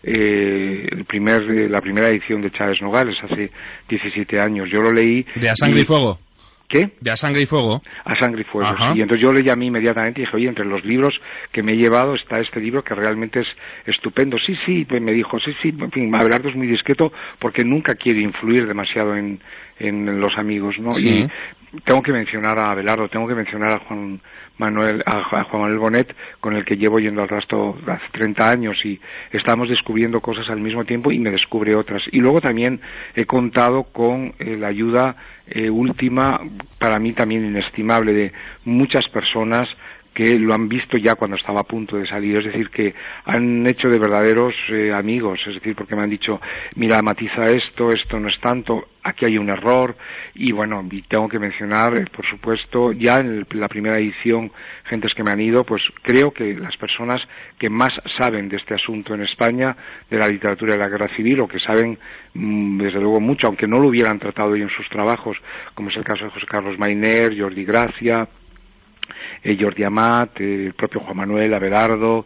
la primera edición de Chávez Nogales hace 17 años. Yo lo leí. ¿De A Sangre y Fuego? ¿Qué? ¿De A Sangre y Fuego? A Sangre y Fuego, Ajá. sí. Entonces yo le llamé inmediatamente y dije, oye, entre los libros que me he llevado está este libro que realmente es estupendo. Sí, me dijo, sí, en fin, Abelardo es muy discreto porque nunca quiere influir demasiado en los amigos, ¿no? Sí. Y tengo que mencionar a Abelardo, tengo que mencionar a Juan Manuel Bonet, con el que llevo yendo al rastro hace 30 años, y estamos descubriendo cosas al mismo tiempo y me descubre otras. Y luego también he contado con la ayuda última, para mí también inestimable, de muchas personas que lo han visto ya cuando estaba a punto de salir, es decir, que han hecho de verdaderos amigos, es decir, porque me han dicho, mira, matiza esto no es tanto, aquí hay un error, y bueno, y tengo que mencionar, por supuesto, ya en la primera edición, gentes que me han ido, pues creo que las personas que más saben de este asunto en España, de la literatura de la guerra civil, o que saben desde luego mucho, aunque no lo hubieran tratado ellos en sus trabajos, como es el caso de José Carlos Mayner, Jordi Gracia, Jordi Amat, el propio Juan Manuel, Abelardo,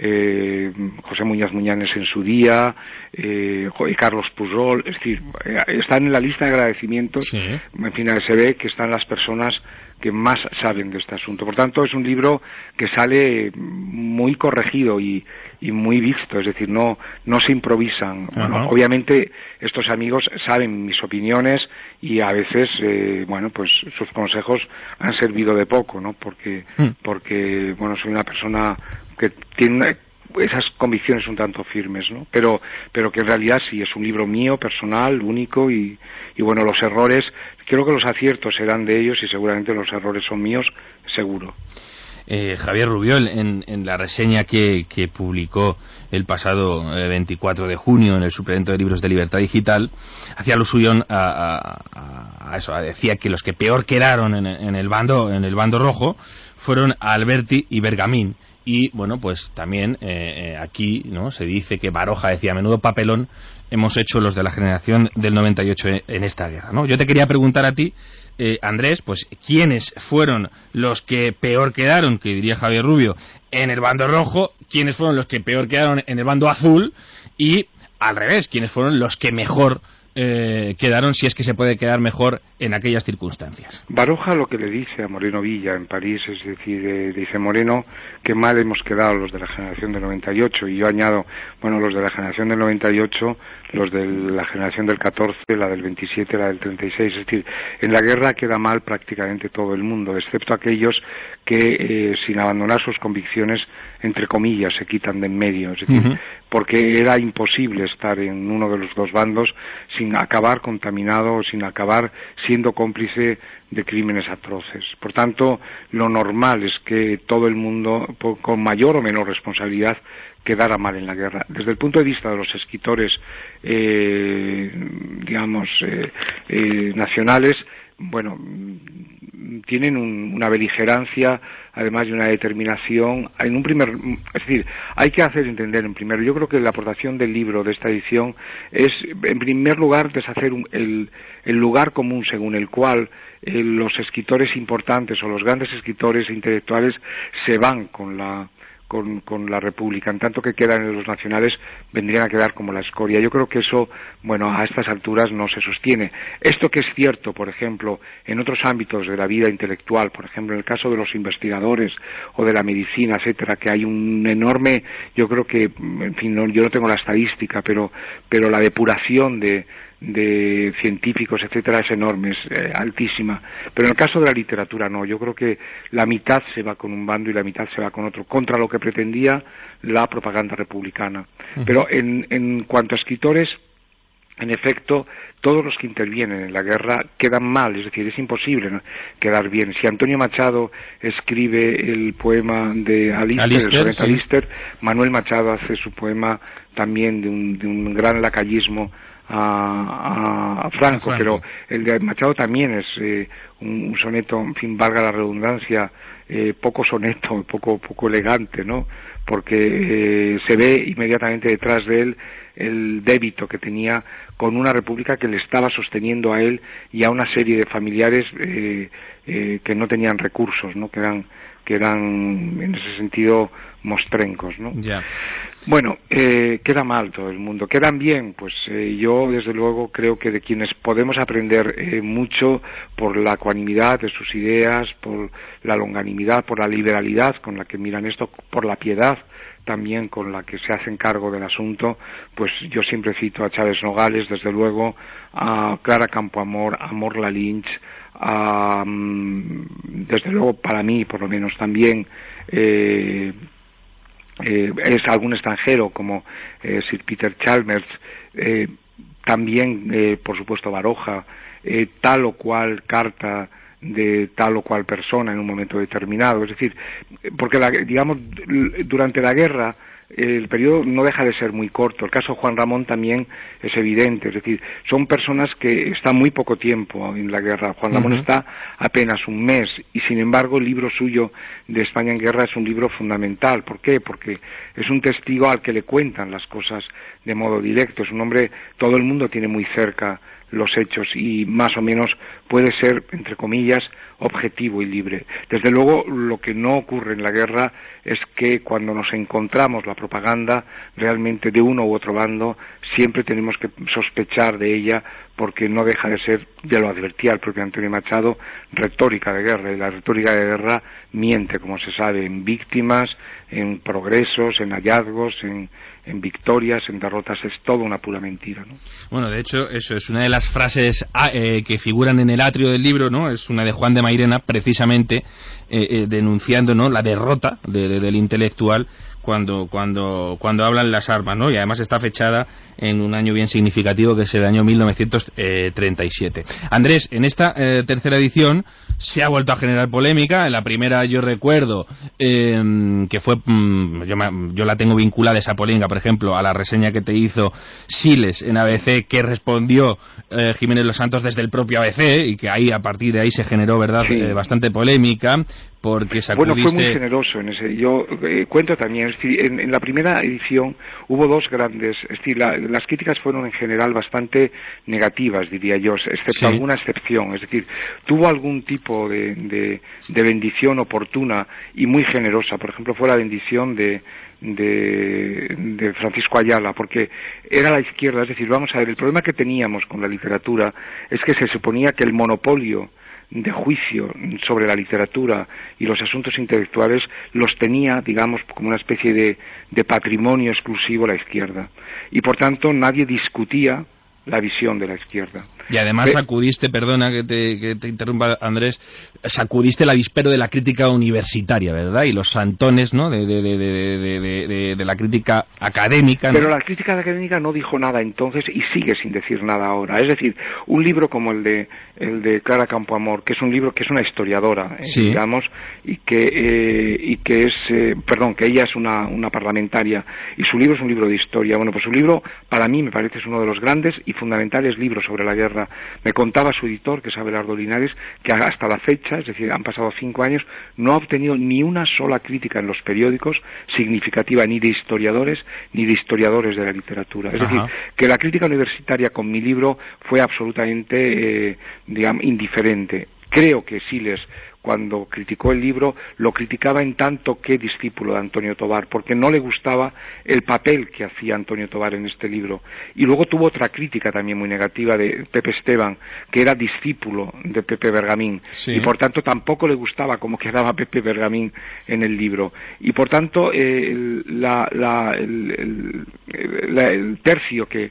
José Muñoz Muñanes en su día, Carlos Pujol, es decir, están en la lista de agradecimientos, sí. En fin, se ve que están las personas que más saben de este asunto. Por tanto, es un libro que sale muy corregido y muy visto, es decir, no se improvisan. Bueno, obviamente estos amigos saben mis opiniones y a veces, pues sus consejos han servido de poco, ¿no? Porque bueno, soy una persona que tiene esas convicciones un tanto firmes, ¿no? Pero que en realidad sí es un libro mío, personal, único, y bueno, los errores, creo que los aciertos serán de ellos y seguramente los errores son míos, seguro. Javier Rubiol, en la reseña que publicó el pasado 24 de junio en el suplemento de libros de Libertad Digital, hacía alusión a eso, decía que los que peor quedaron en el bando rojo fueron Alberti y Bergamín. Y bueno, pues también aquí, ¿no?, se dice que Baroja decía, menudo papelón hemos hecho los de la generación del 98 en esta guerra, ¿no? Yo te quería preguntar a ti, Andrés, pues quiénes fueron los que peor quedaron, que diría Javier Rubio, en el bando rojo, quiénes fueron los que peor quedaron en el bando azul, y al revés, quiénes fueron los que mejor quedaron, si es que se puede quedar mejor en aquellas circunstancias. Baroja lo que le dice a Moreno Villa en París, es decir, dice Moreno que mal hemos quedado los de la generación del 98, y yo añado, bueno, los de la generación del 98, los de la generación del 14, la del 27, la del 36, es decir, en la guerra queda mal prácticamente todo el mundo, excepto aquellos que sin abandonar sus convicciones, entre comillas, se quitan de en medio, es decir, porque era imposible estar en uno de los dos bandos sin acabar contaminado, sin acabar siendo cómplice de crímenes atroces. Por tanto, lo normal es que todo el mundo, con mayor o menor responsabilidad, quedara mal en la guerra. Desde el punto de vista de los escritores, nacionales, bueno, tienen una beligerancia, además de una determinación, es decir, hay que hacer entender en primero, yo creo que la aportación del libro de esta edición es, en primer lugar, deshacer el lugar común según el cual los escritores importantes o los grandes escritores intelectuales se van con la República, en tanto que quedan en los nacionales, vendrían a quedar como la escoria. Yo creo que eso, bueno, a estas alturas no se sostiene. Esto que es cierto, por ejemplo, en otros ámbitos de la vida intelectual, por ejemplo, en el caso de los investigadores o de la medicina, etcétera, que hay un enorme, yo creo que, en fin, yo no tengo la estadística, pero la depuración de científicos, etcétera, es enorme, es altísima. Pero en el caso de la literatura no, yo creo que la mitad se va con un bando y la mitad se va con otro, contra lo que pretendía la propaganda republicana. Pero en cuanto a escritores, en efecto, todos los que intervienen en la guerra quedan mal, es decir, es imposible, ¿no?, quedar bien. Si Antonio Machado escribe el poema de Alister, Manuel Machado hace su poema también de un gran lacayismo a Franco, pero el de Machado también es un soneto, en fin, valga la redundancia, poco soneto, poco elegante, ¿no?, porque se ve inmediatamente detrás de él el débito que tenía con una república que le estaba sosteniendo a él y a una serie de familiares que no tenían recursos, ¿no?, que eran en ese sentido mostrencos, ¿no? Ya. Bueno, queda mal todo el mundo. ¿Quedan bien? Pues yo desde luego creo que de quienes podemos aprender mucho por la ecuanimidad de sus ideas, por la longanimidad, por la liberalidad con la que miran esto, por la piedad también con la que se hacen cargo del asunto, pues yo siempre cito a Chávez Nogales, desde luego, a Clara Campoamor, a Morla Lynch, desde luego para mí por lo menos también es algún extranjero como Sir Peter Chalmers, también por supuesto Baroja, tal o cual carta de tal o cual persona en un momento determinado, es decir, porque digamos durante la guerra el periodo no deja de ser muy corto. El caso de Juan Ramón también es evidente, es decir, son personas que están muy poco tiempo en la guerra. Juan Ramón está apenas un mes y sin embargo el libro suyo de España en guerra es un libro fundamental. ¿Por qué? Porque es un testigo al que le cuentan las cosas de modo directo. Es un hombre, todo el mundo tiene muy cerca los hechos y más o menos puede ser, entre comillas, objetivo y libre. Desde luego, lo que no ocurre en la guerra es que cuando nos encontramos la propaganda realmente de uno u otro bando, siempre tenemos que sospechar de ella porque no deja de ser, ya lo advertía el propio Antonio Machado, retórica de guerra, y la retórica de guerra miente, como se sabe, en víctimas, en progresos, en hallazgos, en victorias, en derrotas, es todo una pura mentira, ¿no? Bueno, de hecho, eso es una de las frases que figuran en el atrio del libro, ¿no? Es una de Juan de Mairena, precisamente denunciando, ¿no?, la derrota del intelectual cuando hablan las armas, ¿no? Y además está fechada en un año bien significativo, que es el año 1937. Andrés, en esta tercera edición se ha vuelto a generar polémica. En la primera yo recuerdo que fue, yo la tengo vinculada, esa polémica, por ejemplo, a la reseña que te hizo Siles en ABC, que respondió Jiménez Los Santos desde el propio ABC, y que ahí, a partir de ahí, se generó, ¿verdad?, sí, bastante polémica, porque sacudiste... Bueno, fue muy generoso en ese. Yo cuento también, es decir, en la primera edición hubo dos grandes, es decir, las críticas fueron en general bastante negativas, diría yo, excepto sí, alguna excepción, es decir, tuvo algún tipo de bendición oportuna y muy generosa. Por ejemplo, fue la bendición de Francisco Ayala, porque era la izquierda. Es decir, vamos a ver, el problema que teníamos con la literatura es que se suponía que el monopolio de juicio sobre la literatura y los asuntos intelectuales los tenía, digamos, como una especie de patrimonio exclusivo la izquierda, y por tanto nadie discutía la visión de la izquierda. Y además sacudiste, perdona que te interrumpa, Andrés, sacudiste el avispero de la crítica universitaria, ¿verdad? Y los santones, ¿no?, de la crítica académica, ¿no? Pero la crítica académica no dijo nada entonces y sigue sin decir nada ahora. Es decir, un libro como el de Clara Campoamor, que es un libro que es una historiadora, sí, digamos, y que que ella es una parlamentaria, y su libro es un libro de historia. Bueno, pues su libro, para mí, me parece es uno de los grandes y fundamentales libros sobre la guerra. Me contaba su editor, que es Abelardo Linares, que hasta la fecha, es decir, han pasado 5 años, no ha obtenido ni una sola crítica en los periódicos significativa, ni de historiadores ni de historiadores de la literatura. Es decir, que la crítica universitaria con mi libro fue absolutamente, digamos, indiferente. Creo que Siles, cuando criticó el libro, lo criticaba en tanto que discípulo de Antonio Tobar, porque no le gustaba el papel que hacía Antonio Tobar en este libro. Y luego tuvo otra crítica también muy negativa de Pepe Esteban, que era discípulo de Pepe Bergamín, sí, y por tanto tampoco le gustaba cómo quedaba Pepe Bergamín en el libro. Y por tanto el tercio que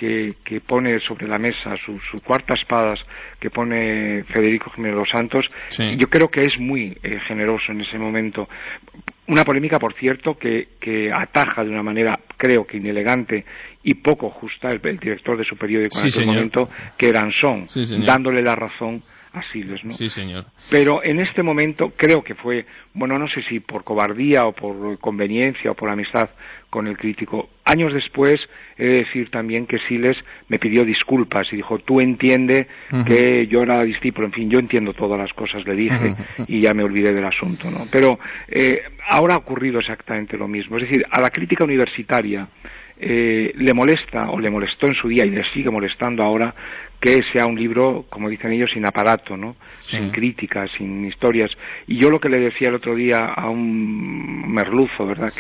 que pone sobre la mesa, su cuarta espada que pone Federico Jiménez Los Santos, sí, yo creo que es muy generoso en ese momento. Una polémica, por cierto, que ataja de una manera, creo que inelegante y poco justa el director de su periódico en aquel momento, que era Anson, dándole la razón a Siles, ¿no? Sí, señor. Pero en este momento creo que fue, bueno, no sé si por cobardía o por conveniencia o por amistad con el crítico. Años después, he de decir también que Siles me pidió disculpas y dijo, tú entiende que yo era discípulo, en fin, yo entiendo todas las cosas, le dije, y ya me olvidé del asunto, ¿no? Pero ahora ha ocurrido exactamente lo mismo. Es decir, a la crítica universitaria le molesta, o le molestó en su día y le sigue molestando ahora, que sea un libro, como dicen ellos, sin aparato, ¿no? Sí. Sin críticas, sin historias. Y yo lo que le decía el otro día a un merluzo, ¿verdad?,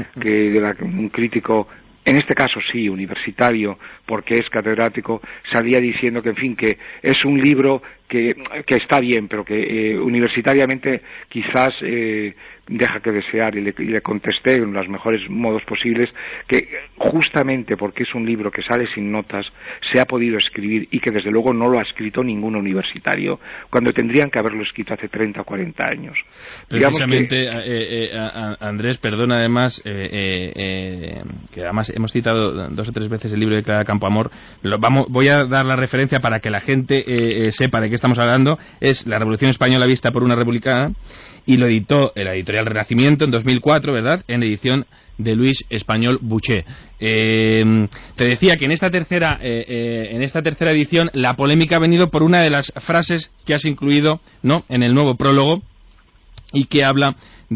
un crítico, en este caso sí, universitario, porque es catedrático, salía diciendo que, en fin, que es un libro que está bien, pero que universitariamente quizás deja que desear, y le contesté en los mejores modos posibles que justamente porque es un libro que sale sin notas, se ha podido escribir, y que desde luego no lo ha escrito ningún universitario, cuando tendrían que haberlo escrito hace 30 o 40 años. Precisamente, Andrés, perdona además, que además hemos citado 2 o 3 veces el libro de Clara Campoamor. Voy a dar la referencia para que la gente sepa de qué estamos hablando. Es La Revolución Española vista por una republicana, y lo editó la editorial Renacimiento en 2004, ¿verdad?, en edición de Luis Español Boucher. Te decía que en esta tercera edición la polémica ha venido por una de las frases que has incluido, ¿no?, en el nuevo prólogo, y que habla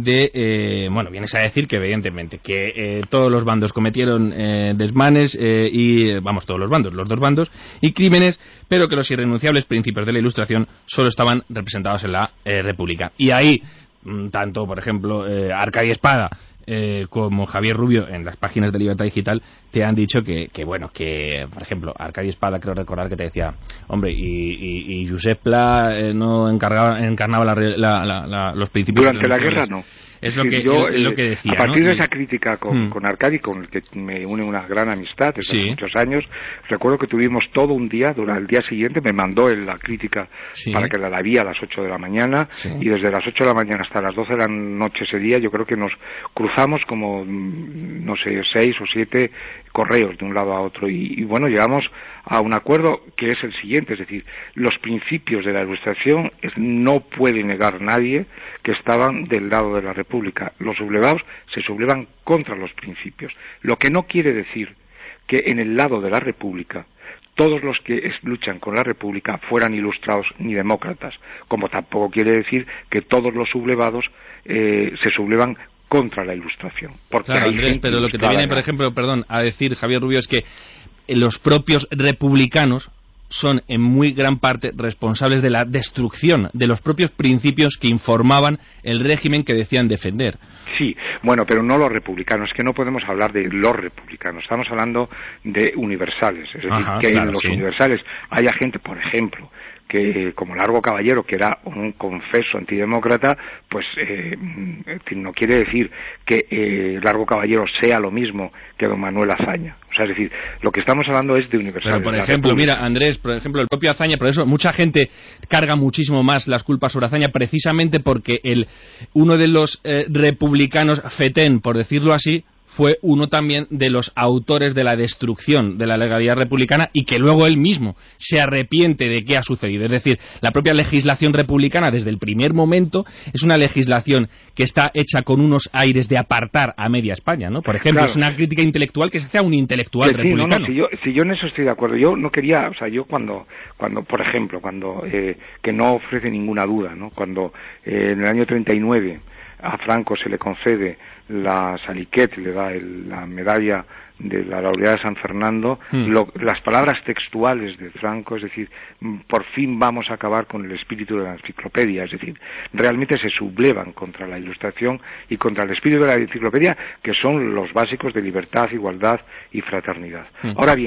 de, vienes a decir que evidentemente que todos los bandos cometieron desmanes todos los bandos, los 2 bandos, y crímenes, pero que los irrenunciables principios de la Ilustración solo estaban representados en la República. Y ahí, tanto, por ejemplo, Arcadio Espada como Javier Rubio, en las páginas de Libertad Digital, te han dicho que por ejemplo, Arcadio Espada, creo recordar que te decía, hombre, y Josep Pla no encarnaba los principios durante la guerra, no. Es lo que decía, a partir, ¿no?, de esa crítica con Arcadi, con el que me une una gran amistad desde hace muchos años, recuerdo que tuvimos todo un día, durante el día siguiente me mandó la crítica para que la vi a las 8 de la mañana, y desde las 8 de la mañana hasta las 12 de la noche ese día, yo creo que nos cruzamos como, no sé, 6 o 7 correos de un lado a otro, y bueno, llegamos a un acuerdo que es el siguiente, es decir, los principios de la Ilustración no puede negar nadie que estaban del lado de la República. Los sublevados se sublevan contra los principios, lo que no quiere decir que en el lado de la República todos los que luchan con la República fueran ilustrados ni demócratas, como tampoco quiere decir que todos los sublevados se sublevan contra la Ilustración. Porque claro, Andrés, pero lo que te viene, por ejemplo, a decir Javier Rubio, es que los propios republicanos son en muy gran parte responsables de la destrucción de los propios principios que informaban el régimen que decían defender. Sí, bueno, pero no los republicanos, es que no podemos hablar de los republicanos, estamos hablando de universales, es decir, que en los universales haya gente, por ejemplo, que como Largo Caballero, que era un confeso antidemócrata, pues no quiere decir que Largo Caballero sea lo mismo que don Manuel Azaña. O sea, es decir, lo que estamos hablando es de universales. Pero, por ejemplo, mira, Andrés, por ejemplo, el propio Azaña, por eso mucha gente carga muchísimo más las culpas sobre Azaña, precisamente porque uno de los republicanos, Fetén, por decirlo así, fue uno también de los autores de la destrucción de la legalidad republicana, y que luego él mismo se arrepiente de qué ha sucedido. Es decir, la propia legislación republicana desde el primer momento es una legislación que está hecha con unos aires de apartar a media España, ¿no? Por ejemplo, es una crítica intelectual que se hace a un intelectual republicano. Si yo en eso estoy de acuerdo. Yo no quería, o sea, yo cuando por ejemplo, que no ofrece ninguna duda, ¿no? Cuando en el año 39 a Franco se le concede la Saliquet, le da la medalla de la laureada de San Fernando, las palabras textuales de Franco, es decir, por fin vamos a acabar con el espíritu de la enciclopedia, es decir, realmente se sublevan contra la Ilustración y contra el espíritu de la enciclopedia, que son los básicos de libertad, igualdad y fraternidad. Ahora bien,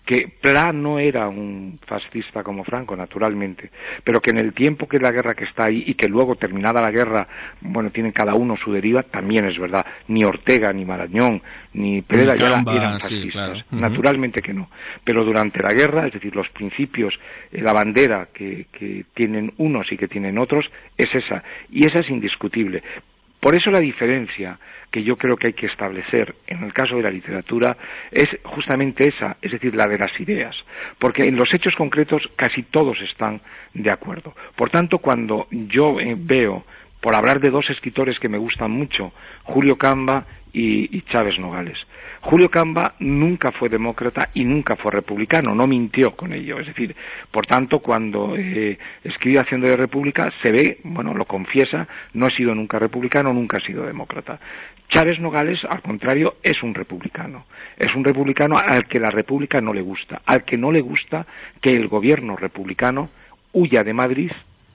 que Pla no era un fascista como Franco, naturalmente, pero que en el tiempo que la guerra que está ahí y que luego terminada la guerra, bueno, tienen cada uno su deriva, también es verdad. Ni Ortega, ni Marañón, ni Pérez Ayala eran fascistas, sí, claro. Naturalmente que no. Pero durante la guerra, es decir, los principios, la bandera que tienen unos y que tienen otros, es esa, y esa es indiscutible. Por eso la diferencia que yo creo que hay que establecer en el caso de la literatura es justamente esa, es decir, la de las ideas, porque en los hechos concretos casi todos están de acuerdo. Por tanto, cuando yo veo, por hablar de dos escritores que me gustan mucho, Julio Camba y Chávez Nogales. Julio Camba nunca fue demócrata y nunca fue republicano, no mintió con ello. Es decir, por tanto, cuando escribe Haciendo de República, se ve, bueno, lo confiesa, no ha sido nunca republicano, nunca ha sido demócrata. Chávez Nogales, al contrario, es un republicano. Es un republicano al que la república no le gusta, al que no le gusta que el gobierno republicano huya de Madrid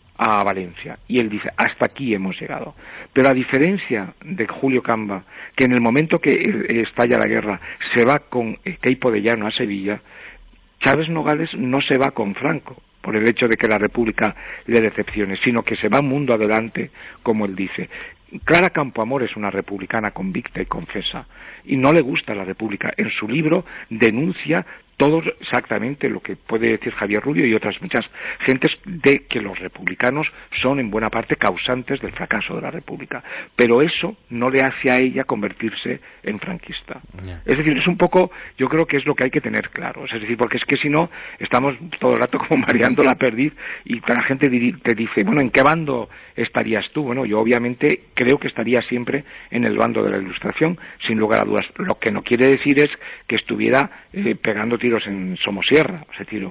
a Valencia, y él dice, hasta aquí hemos llegado. Pero a diferencia de Julio Camba, que en el momento que estalla la guerra se va con Queipo de Llano a Sevilla, Chávez Nogales no se va con Franco por el hecho de que la república le decepcione, sino que se va mundo adelante, como él dice. Clara Campoamor es una republicana convicta y confesa, y no le gusta la república. En su libro denuncia todo exactamente lo que puede decir Javier Rubio y otras muchas gentes de que los republicanos son en buena parte causantes del fracaso de la república, pero eso no le hace a ella convertirse en franquista. Es decir, es un poco, yo creo que es lo que hay que tener claro, es decir, porque es que si no estamos todo el rato como mareando la perdiz y la gente te dice, bueno, ¿en qué bando estarías tú? Bueno, yo obviamente creo que estaría siempre en el bando de la Ilustración, sin lugar a dudas. Lo que no quiere decir es que estuviera pegando tiros en Somosierra,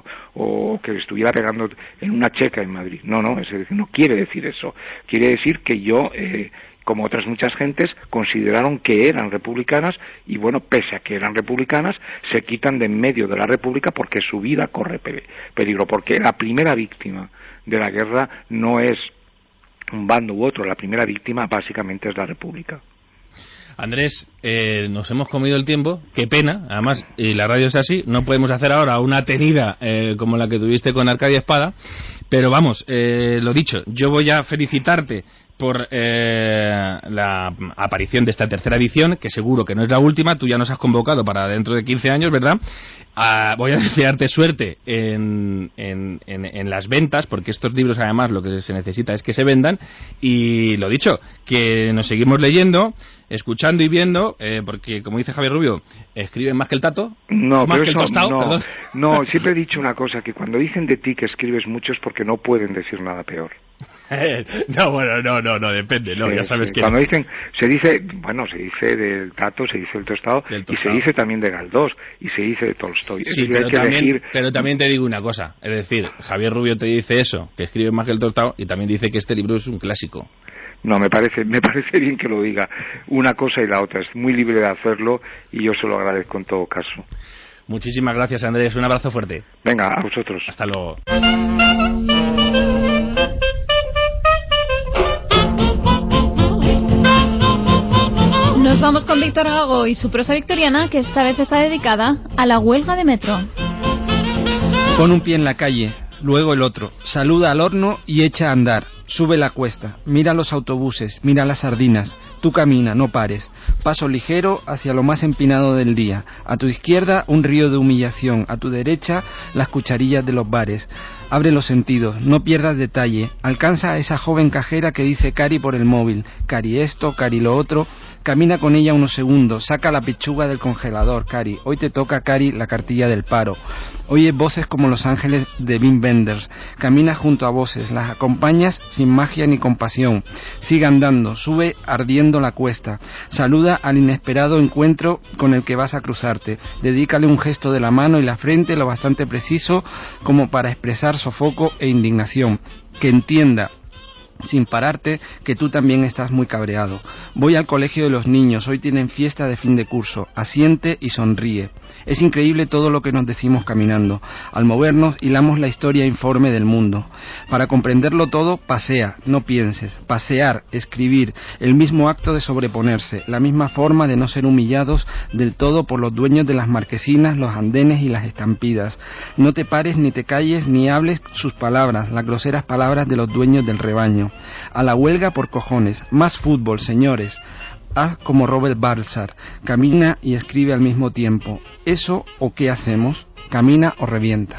o que estuviera pegando en una checa en Madrid. No, es decir, no quiere decir eso. Quiere decir que yo, como otras muchas gentes, consideraron que eran republicanas y, bueno, pese a que eran republicanas, se quitan de en medio de la república porque su vida corre peligro, porque la primera víctima de la guerra no es un bando u otro, la primera víctima básicamente es la república. Andrés, nos hemos comido el tiempo, qué pena, además, y la radio es así, no podemos hacer ahora una tenida como la que tuviste con Arcadia Espada, pero vamos, lo dicho, yo voy a felicitarte por la aparición de esta tercera edición, que seguro que no es la última, tú ya nos has convocado para dentro de 15 años, ¿verdad? Voy a desearte suerte en las ventas, porque estos libros además lo que se necesita es que se vendan, y lo dicho, que nos seguimos leyendo, escuchando y viendo, porque como dice Javier Rubio, escriben más que el tato, más que el tostado. No, siempre he dicho una cosa, que cuando dicen de ti que escribes mucho es porque no pueden decir nada peor. No, depende, no, sí, ya sabes que... Cuando dicen, se dice del Tato, se dice del tostado, y se dice también de Galdós, y se dice de Tolstoy. Sí, pero también te digo una cosa, es decir, Javier Rubio te dice eso, que escribe más que el tostado, y también dice que este libro es un clásico. No, me parece bien que lo diga, una cosa y la otra, es muy libre de hacerlo, y yo se lo agradezco en todo caso. Muchísimas gracias, Andrés, un abrazo fuerte. Venga, a vosotros. Hasta luego. Nos vamos con Víctor Gago y su prosa victoriana, que esta vez está dedicada a la huelga de metro. Pon un pie en la calle, luego el otro, saluda al horno y echa a andar, sube la cuesta, mira los autobuses, mira las sardinas, tú camina, no pares, paso ligero hacia lo más empinado del día, a tu izquierda un río de humillación, a tu derecha las cucharillas de los bares. Abre los sentidos, no pierdas detalle, alcanza a esa joven cajera que dice Cari por el móvil, Cari esto, Cari lo otro, camina con ella unos segundos, saca la pechuga del congelador, Cari, hoy te toca, Cari, la cartilla del paro. Oye voces como Los Ángeles de Wim Wenders, camina junto a voces, las acompañas sin magia ni compasión, sigue andando, sube ardiendo la cuesta, saluda al inesperado encuentro con el que vas a cruzarte, dedícale un gesto de la mano y la frente lo bastante preciso como para expresar sofoco e indignación, que entienda sin pararte, que tú también estás muy cabreado. Voy al colegio de los niños, hoy tienen fiesta de fin de curso. Asiente y sonríe. Es increíble todo lo que nos decimos caminando. Al movernos, hilamos la historia informe del mundo. Para comprenderlo todo, pasea, no pienses. Pasear, escribir, el mismo acto de sobreponerse, la misma forma de no ser humillados del todo por los dueños de las marquesinas, los andenes y las estampidas. No te pares, ni te calles, ni hables sus palabras, las groseras palabras de los dueños del rebaño. A la huelga por cojones, más fútbol, señores. Haz como Robert Balsar, camina y escribe al mismo tiempo. ¿Eso o qué hacemos? Camina o revienta.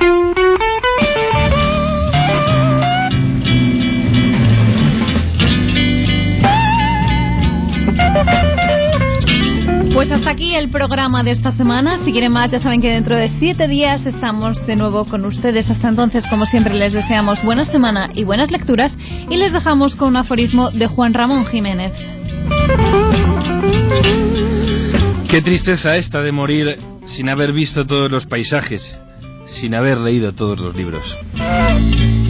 Pues hasta aquí el programa de esta semana. Si quieren más, ya saben que dentro de 7 días estamos de nuevo con ustedes. Hasta entonces, como siempre, les deseamos buena semana y buenas lecturas, y les dejamos con un aforismo de Juan Ramón Jiménez. Qué tristeza esta de morir sin haber visto todos los paisajes, sin haber leído todos los libros.